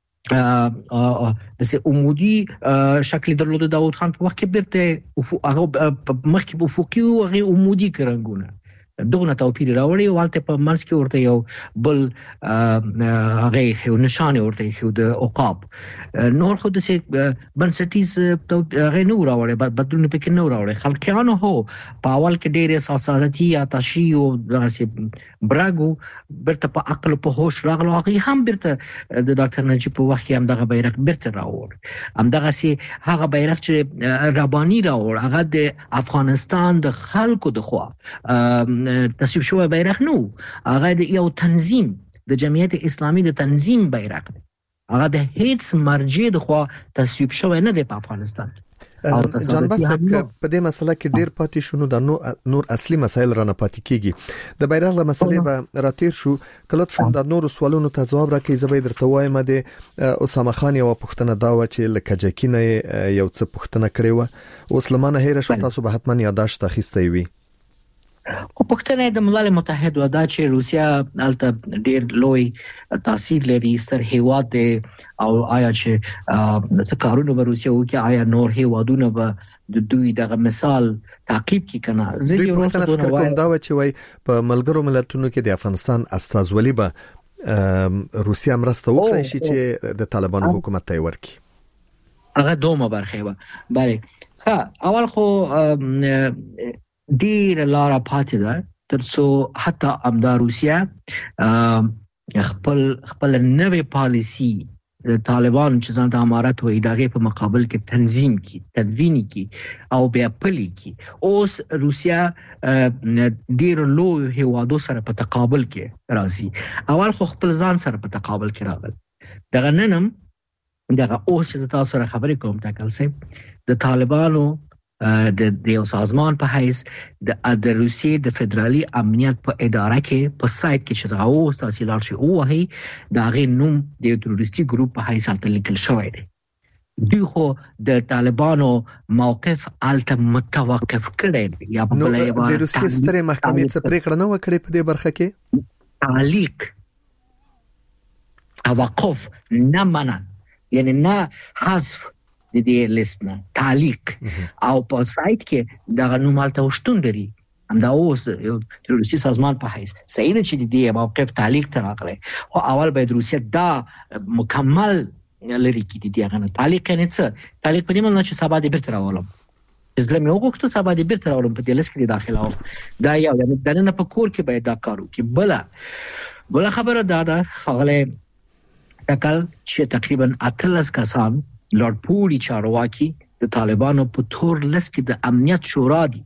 داسې عمودي شکل درلود. داود خان په وخت کې بیرته هغه مخکې په افقي و هغې عمودي رنګونه دغه توپیر راوړي او هلته په منځ کې ورته یو بل هغه یو نشان ورته یو د عقاب. نور خو داسې بنسټیز هغه نه راوړي، بدلون پکې نه راوړي. خلقیانو هو په اول کې ډېر احساساتي یا تشی او داسې براګو برته په عقل په هوش راغلو. هغه هم برته د ډاکټر نجیب په وخت کې هم دغه بیرغ برته راوړ، هم دغه سي هغه بیرغ چې ربانی راوړ هغه د افغانستان د خلکو د خوا تصویب شوی بیرغ نو، هغه د یو تنظیم د جمعیت اسلامی د تنظیم بیرغ دی. هغه د هیڅ مرجع د خوا تصویب شوی نه دی په افغانستان. جان باسک په دې مسله کې ډیر پاتې شونو د نور اصلي مسایل رانه پاتې کیږي. د بیرغ له مسلې به راتیر شو. کله لطفا د نور سوالونو ته ځواب راکړئ. زه به درته وایم د اسامه خان یو پوښتنه دا و چې لکه جکینه یو څه پوښتنه کړې و، اوس لمانه هیر شو، تاسو به حتما یاداشت اخیستې وي. خو پښتنه د ملل متحد ودا چې روسیا الته ډیر لوی تاثیر لري، ستر هیواد دی، او آیا چې څه کارونه به روسیا وکړي، آیا نور هیوادونه به د دوی دغه مثال تعقیب کی کنه؟ زه یو څه کوم دا و چې وای په ملګرو ملتونو کې د افغانستان استازولي به روسیا مرسته وکړي شي چې د طالبانو حکومت ته ورکړي. هغه دومره برخه و. بله اول خو ډیر لاره پاتې ده ترڅو حتی امدا روسیا خپل نوې پالیسی د طالبان چې ځان د امارت و ادارې په مقابل کې تنظیم کی، تدوین کی او بیا پلي کی. اوس روسیا ډیر لوی هیوادو سره په تقابل کې راځي. اول خو خپل ځان سره په تقابل کې راغل. دغه ننم دغه اوس چې تاسو سره خبرې کوم تاکل سي د طالبانو د یو سازمان په حیث د روسیې د فدرالي امنیت په اداره کې په سایت کې چې دا اوس تاسو لار شي او هي دا غي نوم د تروریستي ګروپ په حیث الته لیکل شوی دی. دوی خو د طالبانو موقف الته متوقف کړی یا په بلای د روسیې سترې محکمې څخه پریکړه نه وکړي په دې برخه کې. تعلیق توقف نه منع یعنی نه حذف د دې لیست نه تعلیق او په سایت کې دا نو مالته وشتون لري همدا اوس یو روسي سازمان په حیث صحیح نه چې د دې موقف تعلیق تر راغلی او اول باید روسیا دا مکمل لري کې د دې غنه تعلیق نه څه تعلیق په نیمه نه چې سبا د بیرته راولم زه مې وګورم سبا د بیرته راولم په دې لیست کې داخله او دا یو د نه په کور کې باید دا کارو کې بل خبره دا خغله تکل چې تقریبا 18 کسان لارډ پولی چارواکي د طالبانو په تور لیست کې د امنیت شورا دي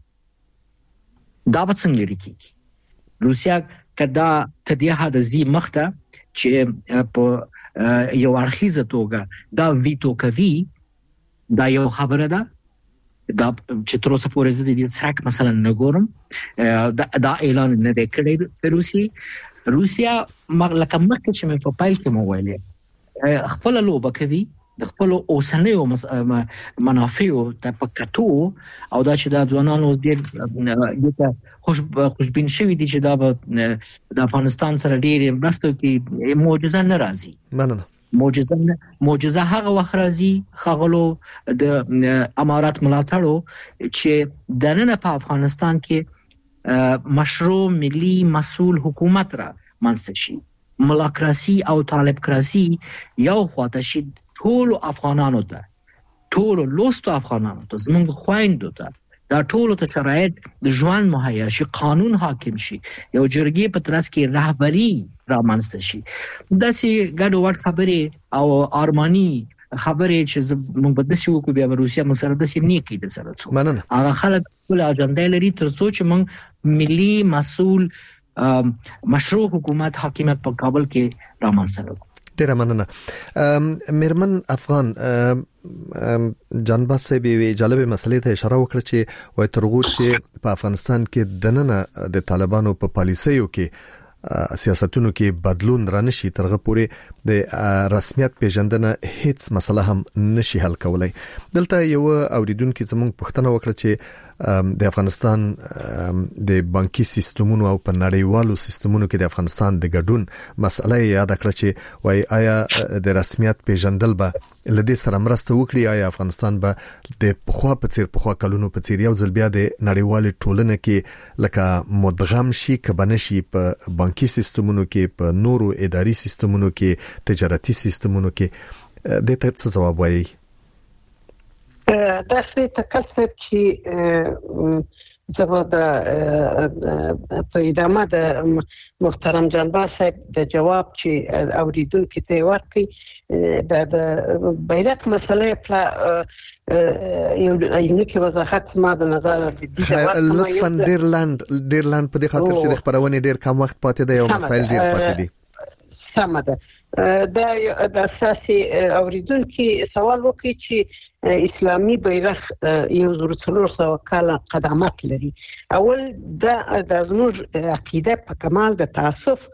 دا به څنګه لري کیږي روسیا کدا تدې حد زی مخته چې په یو اړخیزه توګه دا ویټو کوي دا یو خبره ده دا چې تر اوسه پورې زه د سراک مثلا نګورم دا اعلان نه دی کړی روسیا لکه مخکې چې مې په پایل کې مو ویلې خپل لوبه کوي د خپل اوسنیو منافعو ته پکټو او دا چې د ځوانانو ډېر خوشبین شوی دي چې دا د افغانستان سره ډېر مرسته کوي معجزه نه راځي مننه معجزه هغه وخت راځي خغلو د امارات ملاتړو چې د نن په افغانستان کې مشروع ملي مسؤل حکومت را منځ شي ملاکراسي او طالبکراسي یو خواته شي ټول افغانانو ته ټول لوستو افغانانو ته زموږ خويندو ته دا ټول ته شرایط د ژوند مهیا شي قانون حاکم شي یو جرګې په ترڅ کې رهبری رامنځته شي داسې ګډ وډ خبرې او ارماني خبرې چې موږ په داسې وکړو بیا روسیا موږ سره داسې نه کوي د سره څو هغه خلک خپل اجنډا لري تر څو چې موږ ملي مسؤل مشروع حکومت حاکمیت په کابل کې رامنځته کړو ډیره مننه میرمن افغان جانباز صاحب وی جالب مسلې ته اشاره وکړه چې وای ترغو چې په افغانستان کې دننه د طالبانو په پالیسیو کې سیاستونو کې بدلون رانشي ترغه پورې د رسمیت پیژندنه هیڅ مسله هم نشي حل کولای دلته یو اوریدونکو زموږ پوښتنه وکړه چې د افغانستان د بانکي سیستمونو او په نړیوالو سیستمونو کې د افغانستان د ګډون مسله یاد کړه چې وای آیا د رسمیت پیژندل به لدې سره مرسته وکړي آیا افغانستان به د پخوا کلونو په څیر یو ځل بیا د نړیوال ټولنې کې لکه مدغم شي کبنشي په بانکي سیستمونو کې په نورو اداري سیستمونو کې تجارتي سیستمونو کې د ته څه جواب وایي دا څه تکلف چې زبر په ادامه د محترم جانباز صاحب د جواب چې اوریدونکو ته ورکړي د بیرق مسله په یو کې وضاحت ما د نظر لطفا ډیرلاند په دې خاطر چې د خبرونه ډیر کم وخت پاتې دی او مسایل ډیر پاتې دي سم ده د اساسي اوریدونکو سوال وکړي چې اسلامي بیرغ یو 1400 کاله قدامت لري اول د زموږ عقیده په کمال د تعصب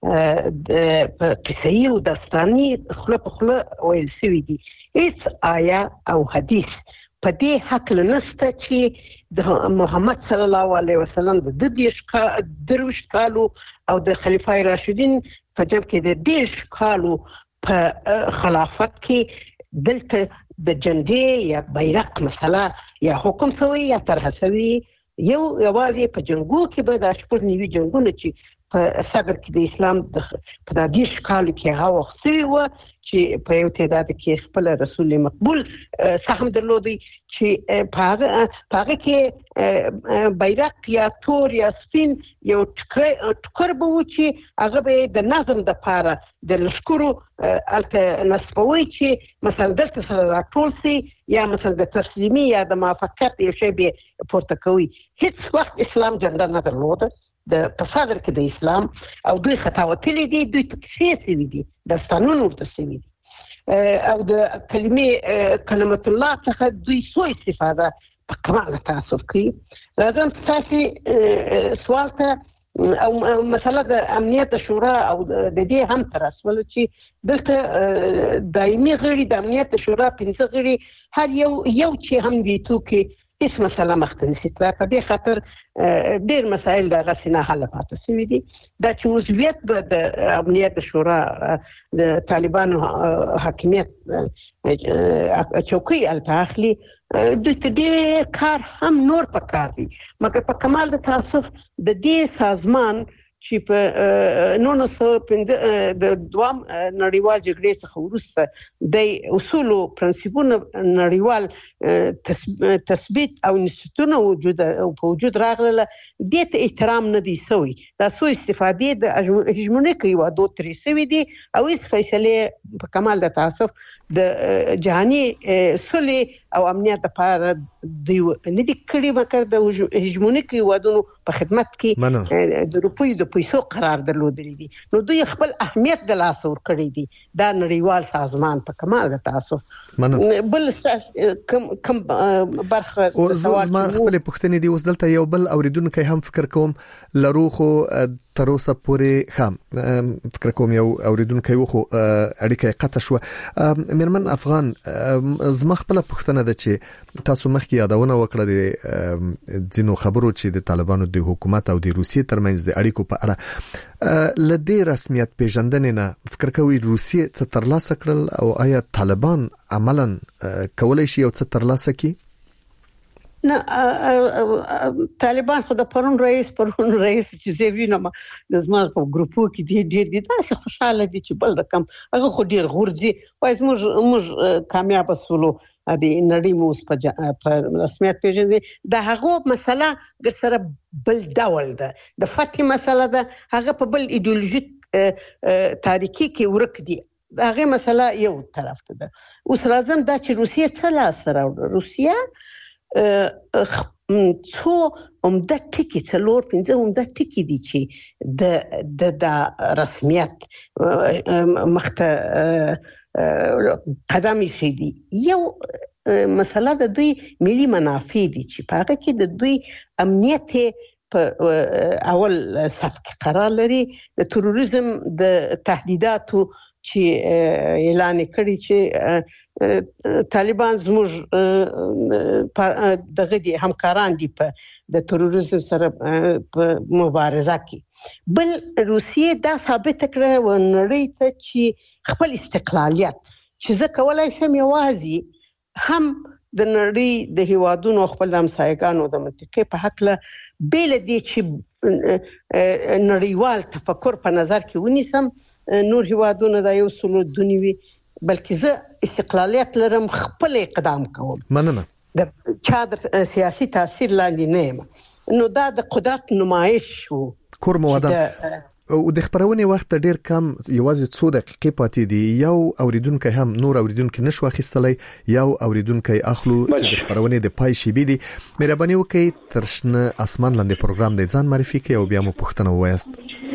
د قصې او داستاني خپل ویل سوي دي هیڅ آیا او حدیث په دې حق لنسته چې د محمد صلی الله علیه وسلم د دروش کالو او د خلفای راشدین په جنب کې د دیش کالو په خلافت کې دلته د جندې یا بیرق مسله یا حکم سوی یا طرح سوی یو یوازې په جنگو کې به د شپږ نیوي جنگونه چې په صدر کې د اسلام په د دیش کالو کې هغه وخت سوی و چې په یو تعداد کې خپل رسول مقبول سهم درلودي چې په هغه کې بیرق یا تور یا سپین یو ټکر به و چې هغه به د نظم د پاره د لشکرو الته نسبوي چې مثلا دلته سره راټول سي یا مثلا د تسلیمي یا د موافقت یو شی به پورته کوي هیڅ وخت اسلام جنډا نه درلوده د تصادر کې د اسلام او دوی خطاوتلي دي دوی تکفیر سوي دي د ستانون ورته سوي دي او د کلمت الله څخه دوی سوء استفاده په کمال تعصب کوي راځم تاسو سوال ته او مسله د امنیت شورا او د دې هم تر اصل چې دلته دایمي غړي د امنیت شورا 15 غړي هر یو چې هم ویټو کې هیڅ مسله مخته نشي تلای. په دې خاطر ډېر مسایل د غسینه حل پاتې شوي دي. دا چې عضویت د امنیت شورا د طالبانو حاکمیت چوکۍ التاخلي د دې کار هم نور پکار دي. مګر په کمال د تاسف د دې سازمان چې په 1915 د دوام نړیوال جګړې څخه وروسته د اصول او پرنسپونو نړیوال تثبیت او انستیتوونه وجود راغله، دې ته احترام نه دی سوی. دا سو استفادې د هژمونیک هیوادو ترې سوي دي او هیڅ فیصله په کمال د تاسف د جهاني صلح او امنیت لپاره دی نه دي کړي، مګر د هژمونیک هیوادونو په خدمت کې د روپیو د پیسو قرار درلودلی دي. نو دوی خپل اهمیت د لاس ور کړی دي. دا نړیوال سازمان په کمال د تاسف بل کم برخه او زما خپل پښتنې دي. اوس دلته یو بل اوریدونکو هم فکر کوم لروخو تر اوسه پورې هم فکر کوم یو اوریدونکو خو اړیکه قطع شو. میرمن افغان، زما خپل پښتنه ده چې تاسو مخکې یادونه وکړه د ځینو خبرو چې د طالبانو د حکومت او د روسیې ترمنځ د اړیکو په اړه لدې رسمیت پیژندنې نه فکر کوي روسیې څه ترلاسه کړل او آیا طالبان عملاً کولای شي او څه ترلاسه کړي؟ نه، طالبان خو د پرون رئیس چې زه وینم د زما په ګروپو کې ډېر دي داسې خوشاله دي چې بل رقم هغه خو ډېر غورځي. وایي موږ کامیاب شولو د نړۍ موږ په رسمیت پیژندې. د هغه مسله ګر سره بل ډول ده، د فتح مسله ده، هغه په بل ایدئولوژیک تاریخي کې ورک دي. هغه مسله یو طرف ته ده. اوس راځم دا چې روسیه څه لاس راوړه. روسیه څو عمده ټکي 4-5 عمده ټکي دي چې د رسمیت مخته قدم ایښی. یو مسله د دوی ملي منافع دي چې په هغه کې د دوی امنیت په اول صف کې قرار لري. د تروریزم د تهدیداتو چې اعلان کړی چې طالبان زموږ دغه دي همکاران دي په د تروریزم سره په مبارزه کې. بل روسیې دا ثابت کړه و نړۍ ته چې خپل استقلالیت چې زه کولای شم یوازې هم د نړۍ د هیوادونو خپل همسایګانو د منطقې په حق له بیل دي چې نړیوال تفکر په نظر کې ونیسم. نور هیوادونه دا یو سلو دنیوي بلکې زه استقلالیت لرم، خپل اقدام کوم، مننه د چا د سیاسي تاثیر لاندې نه یم. نو دا د قدرت نمایش شو. کورموادان او د خبرونې وخت ډیر کم، یوازې 2 دقیقې پاتې دي. یو اوریدونکو هم نور اوریدونکو نشو اخیستلای، یو اوریدونکو اخلو چې د خبرونې د پای شي بي دي. مهرباني وکړئ ترشنه اسمان لاندې پروګرام د ځان معرفي کړئ او بیا مو پوښتنه ووایاست.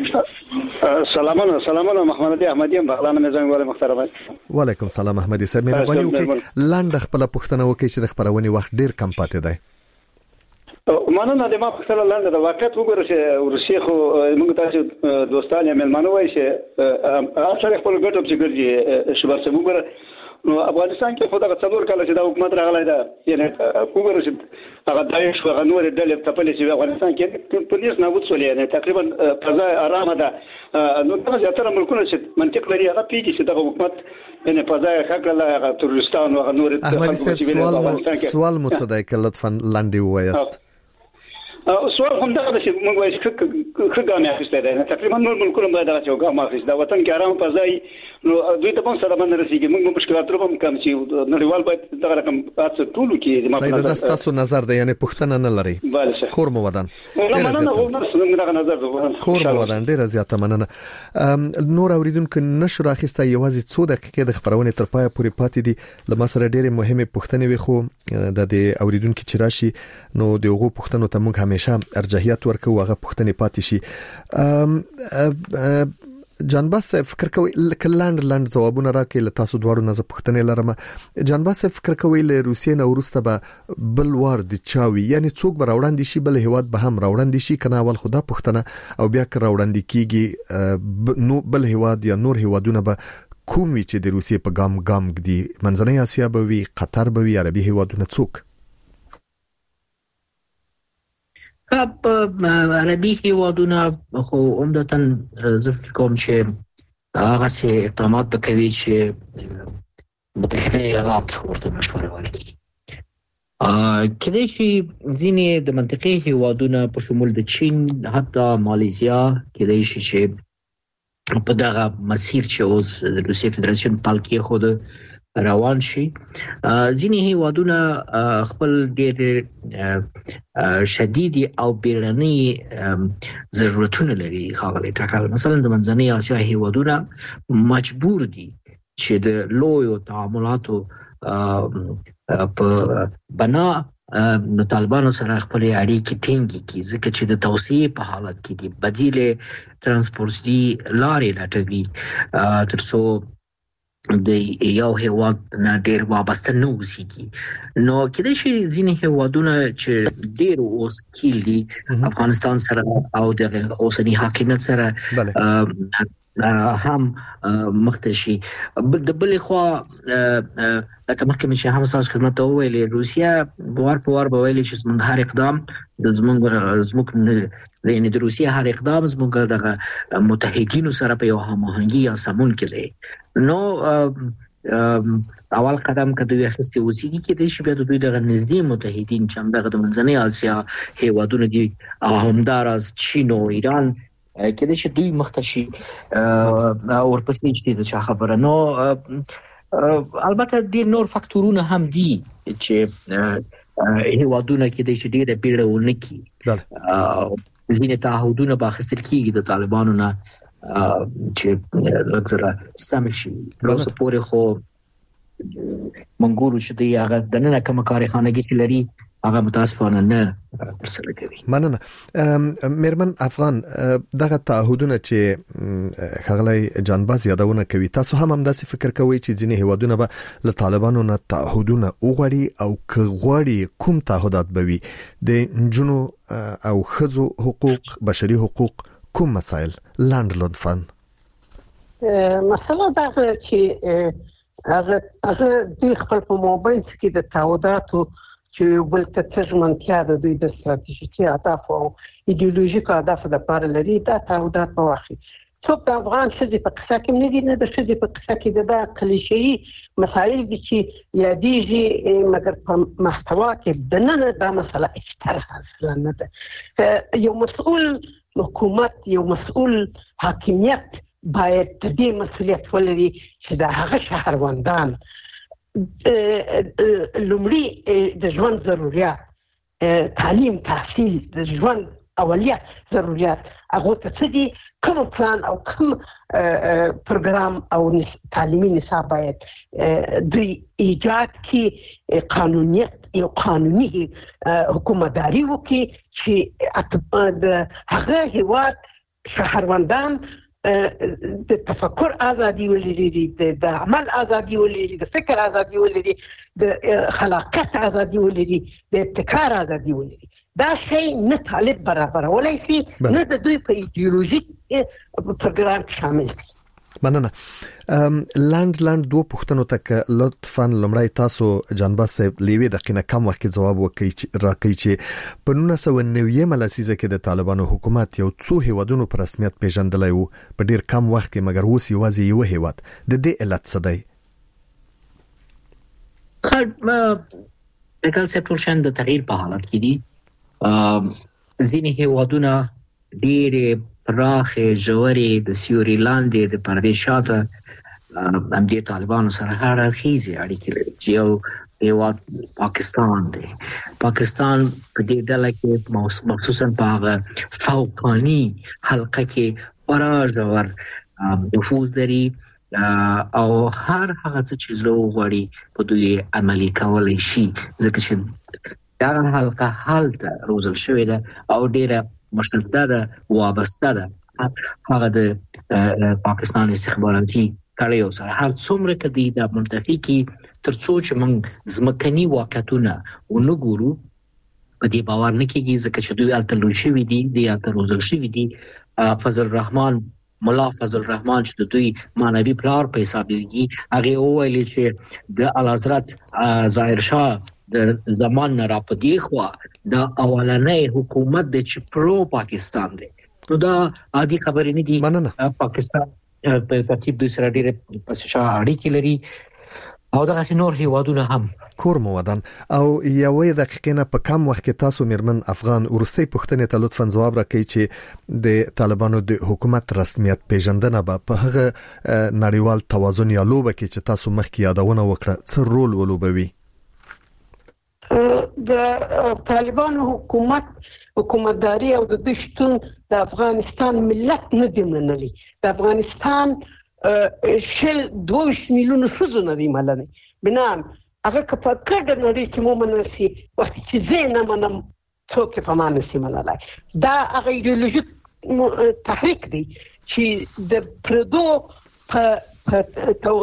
سلامونه محمد علي احمدی بغلان نظام والي محترم. وعلیکم السلام احمدی صاحب، مهرباني وکړئ لاندې خپل پوښتنه وکړئ چې د خبرونې وخت ډیر کم پاتې دی. مننه. د ما پښتنه لاندې د واقعیت وګورئ چې روسیې خو موږ تاسو دوستان یې ملمانو وایي چې اکثر خپل ګټو چې ګرځي شبر سم وګورئ. نو افغانستان کې خو دا څلور کال چې دا حکومت راغلی دا یعنی وګورئ چې هغه دایښ هغه نور ډلې تپلې چې افغانستان کې پولیس نه وڅولې، یعنی تقریبا فضا آرامه ده. نو دا زیاتره ملکونه چې منطق لري هغه پیږي چې دا حکومت یعنی فضا حقله هغه تروریستان او نور احمدی صاحب سوال مو څه دی که لطفا لاندې وایاست؟ سوال هم دا چې موږ وایو چې ګام اخیسته ده. تقریبا نور ملکونه باید دا چې ګام اخیسته ده. وطن کې آرام فضای نو دوی ته په سره باندې رسیدي. موږ مشکلات لرو هم کم چې نړیوال باید دا رقم تاسو ټول کې د ما تاسو نظر دی، یعنی پښتنه نه لري. کور مو ودان کور مو ودان ډیر زیاته مننه. نور اوریدونکو نشو راخسته یوازې 2 دقیقې د خبرونه تر پای پورې پاتې دي. لمر سره ډېرې مهمه پښتنې وي خو د اوریدونکو چې راشي نو دغه پښتنو ته موږ همیشه ارجحیت ورکو، هغه پښتنې پاتې شي. جانباس فکر کوي لاند ځوابونه راکې له تاسو دواړو نه پښتنې لرم. جانباس فکر کوي له روسیې نه ورسته به بل وار د چاوي، یعنی څوک به راوړاندې شي، بل هیواد به هم راوړاندې شي کنه اول خدا پښتنه او بیا که راوړاندې کیږي نو بل هیواد یا نور هیوادونه به کوم وی چې د روسیې په ګام دي، منځنۍ اسیا به وي، قطر به وي، عربي هیوادونه څوک؟ عربي هیوادونه خو عمدتاً زه فکر کوم چې هغه سي اقدامات کوي چې متحده ایالات ورته مشوره ورکړي. کله چې ځینې د منطقي هیوادونه په شمول د چین حتی ماليزیا کله چې په دغه مسیر چې اوس د روسیې فدراسیون پالکی خود روان شي، ځینې هیوادونه خپل ډېر شدید او بیړني ضرورتونه لري. خاغلی ټاکل مثلا د منځنۍ اسیا هیوادونه مجبور دي چې د لویو تعاملاتو په بنا د طالبانو سره خپل اړیکې ټینګې کړي، ځکه چې د توسعې په حالت کې دي بدیل ترانسپورتي لارې لټوي ترڅو د یو هیواد نه ډیر وابسته نه اوسېږي. نو کله چې ځینې هیوادونه چې ډیر اوس کېږي افغانستان سره او د اوسنی حاکمیت سره هم مختشي د بلې خوا لکه مخکې چې هم تاسو خدمت ته وویلې روسیا بوار په وار ویلي چې زموږ هر اقدام د زموږ یعنی د روسیا هر اقدام زموږ د متحدینو سره په یو هماهنګي یا سمون کې دی. نو اول قدم که دوی اخیستي اوسېږي کې د شي بیا د دوی د نږدې متحدین چې همدغه د منځنۍ اسیا هیوادونه دي او همداراز چین او ایران کله چې دوی مختشي ورپسې چې د چا خبره. نو البته د نور فاکتورونه هم دي چې هیوادونه کې د شي ډېر پیړونه کې ځینې تعهدونه باخستل کېږي د طالبانو نه چې لږه سم شي. اوس پورې خو منګورو چې دی هغه د نن کوم کارخانګي چې لري هغه متاسفانه نه ترسره کوي. مننه. میرمن افغان دغه تعهدونه چې خغلی جانباز یادونه کوي، تاسو هم داسې فکر کوئ چې ځینې هیوادونه به له طالبانو نه تعهدونه وغواړي او که غواړي کوم تعهدات به وي؟ د نجونو او ښځو حقوق، بشري حقوق، کوم مسائل لاند لطفاً؟ مسله دا چې هغه د خپل په موبایل کې د تعهداتو چې بل ترجمانتیا د دوی د ستراتیژیکي اهداف او ایدئولوژیکو اهداف د لپاره لري. دا تعهدات په واخلي. څوک د افغان ښځې په قصه کې نه دي، نه د ښځې په قصه کې د کلیشه‌ایي مسایل دي چې یادېږي، مګر په محتوا کې دننه دا مسله اصطلاح اصلا نه ده. یو مسؤل حکومت، یو مسؤل حاکمیت باید دې مسؤلیت ولري چې د هغه شهروندان لومړی د ژوند ضرورت، تعلیم، تحصیل، د ژوند اولیت ضرورت هغه ته څه دي، کوم پلان او کوم پروګرام او تعلیمي نصاب باید دوی ایجاد کی، قانونیت یو قانوني حکومتداري وکړي چې د هغه هیواد شهروندان د تفکر ازادي ولري، د عمل ازادي ولري، د فکر ازادي ولري، د خلاقیت ازادي ولري، د ابتکار ازادي ولري. دا شی نه طالب برابر ولای شي، نه د دوی په ایدئولوژیک پروګرام شامل دي. مننه. لاند دو پوښتنو ته لطفاً لمړی تاسو جانباز صاحب لیوي دقیقه کم وخت جواب وکړئ چې په 1990 لسیزه کې د طالبانو حکومت یو څو هیوادونو په رسمیت پیژندلای وو په ډیر کم وخت کې، مګر اوس یوازې یو هیواد. د دې علت څه دی؟ د کانسپټ شان د تغییر په حالت کې دي. ځینې هیوادونه ډېر پراخه ژورې د سیوري لاندې د پردې شاته همدې طالبانو سره هر اړخیزې اړیکې لري چې یو هیواد پاکستان دی. پاکستان په دې ډله کې مخصوصا په هغه فوقاني حلقه کې خورا ژور نفوذ لري او هر هغه څه چې زړه وغواړي په دوی عملي کولی شي، ځکه چې دا حلقه هلته روزل شوې ده او ډېره مشدده وابسته ده هغه د پاکستان استخباراتي کړیو سره. هر څومره کدي د منتفي کې ترڅو چې موږ ځمکني واقعیتونه ونګورو په دې باور نه کېږي، ځکه چې دوی الته لوي شوي دي، دوی الته روزل شوي دي. فضل الرحمن، ملا فضل الرحمن چې د دوی معنوي پلار په حساب دي، هغه وویل چې د اعلیحضرت ظاهر شاه د زمان را پدې خو دا اولنې حکومت د چپرو پاکستان دی. نو دا عادي خبرې نه دي. پاکستان په ترتیب د سره ډېر پسشا اړیکې لري او دغه سينور هیوادونه هم کور مو ودان او یوې دقیقې نه په کم وخت کې تاسو میرمن افغان ورستي پښتنې ته لطفاً جواب راکړئ چې د طالبانو د حکومت رسمیت پیژندنه په هغه نړیوال توازن یا لوبه کې چې تاسو مخکې یادونه وکړه څه رول ولوبوي؟ د طالبانو حکومتداري او د دشتون د افغانستان ملت نه دی منلي. د افغانستان 22 میلیون ښځو نه دی منلي. بنان هغه په کډه نړۍ کې مو منسي وخت چې زه نه منم څوک په معنی سي منلای. دا هغه ایدئولوژیک تحریک دی چې د پردو په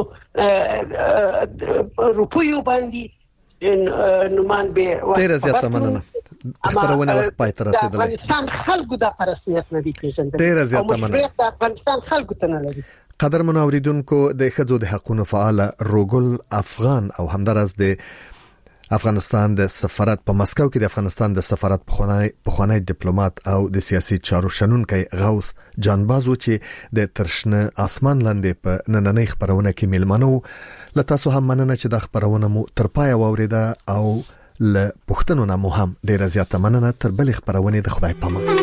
روپیو باندې نومان به ډیر زیاته مننه. خبرونه وخت پای ته رسیدلې. افغانستان خلکو د رسمیت نه دي پیژندل. ډیر زیاته مننه. افغانستان خلکو ته نه لري. قدر منوریدونکو د خځو د حقوقو فعال روګل افغان او همدارس د افغانستان د سفارت په مسکو کې د افغانستان د سفارت پخوانی ډیپلوماټ او د سیاسي چارو شنونکي غوث جانبازو چې د ترشنه اسمان لاندې په نننۍ خبرونه کې ملمنو لته سو هم مننه چې د خبرونه مو تر پای اوریده او ل پښتنو نه مو هم ډیر زیاته مننه. تر بل خبرونه د خدای پامه.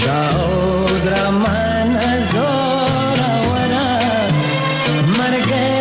Marga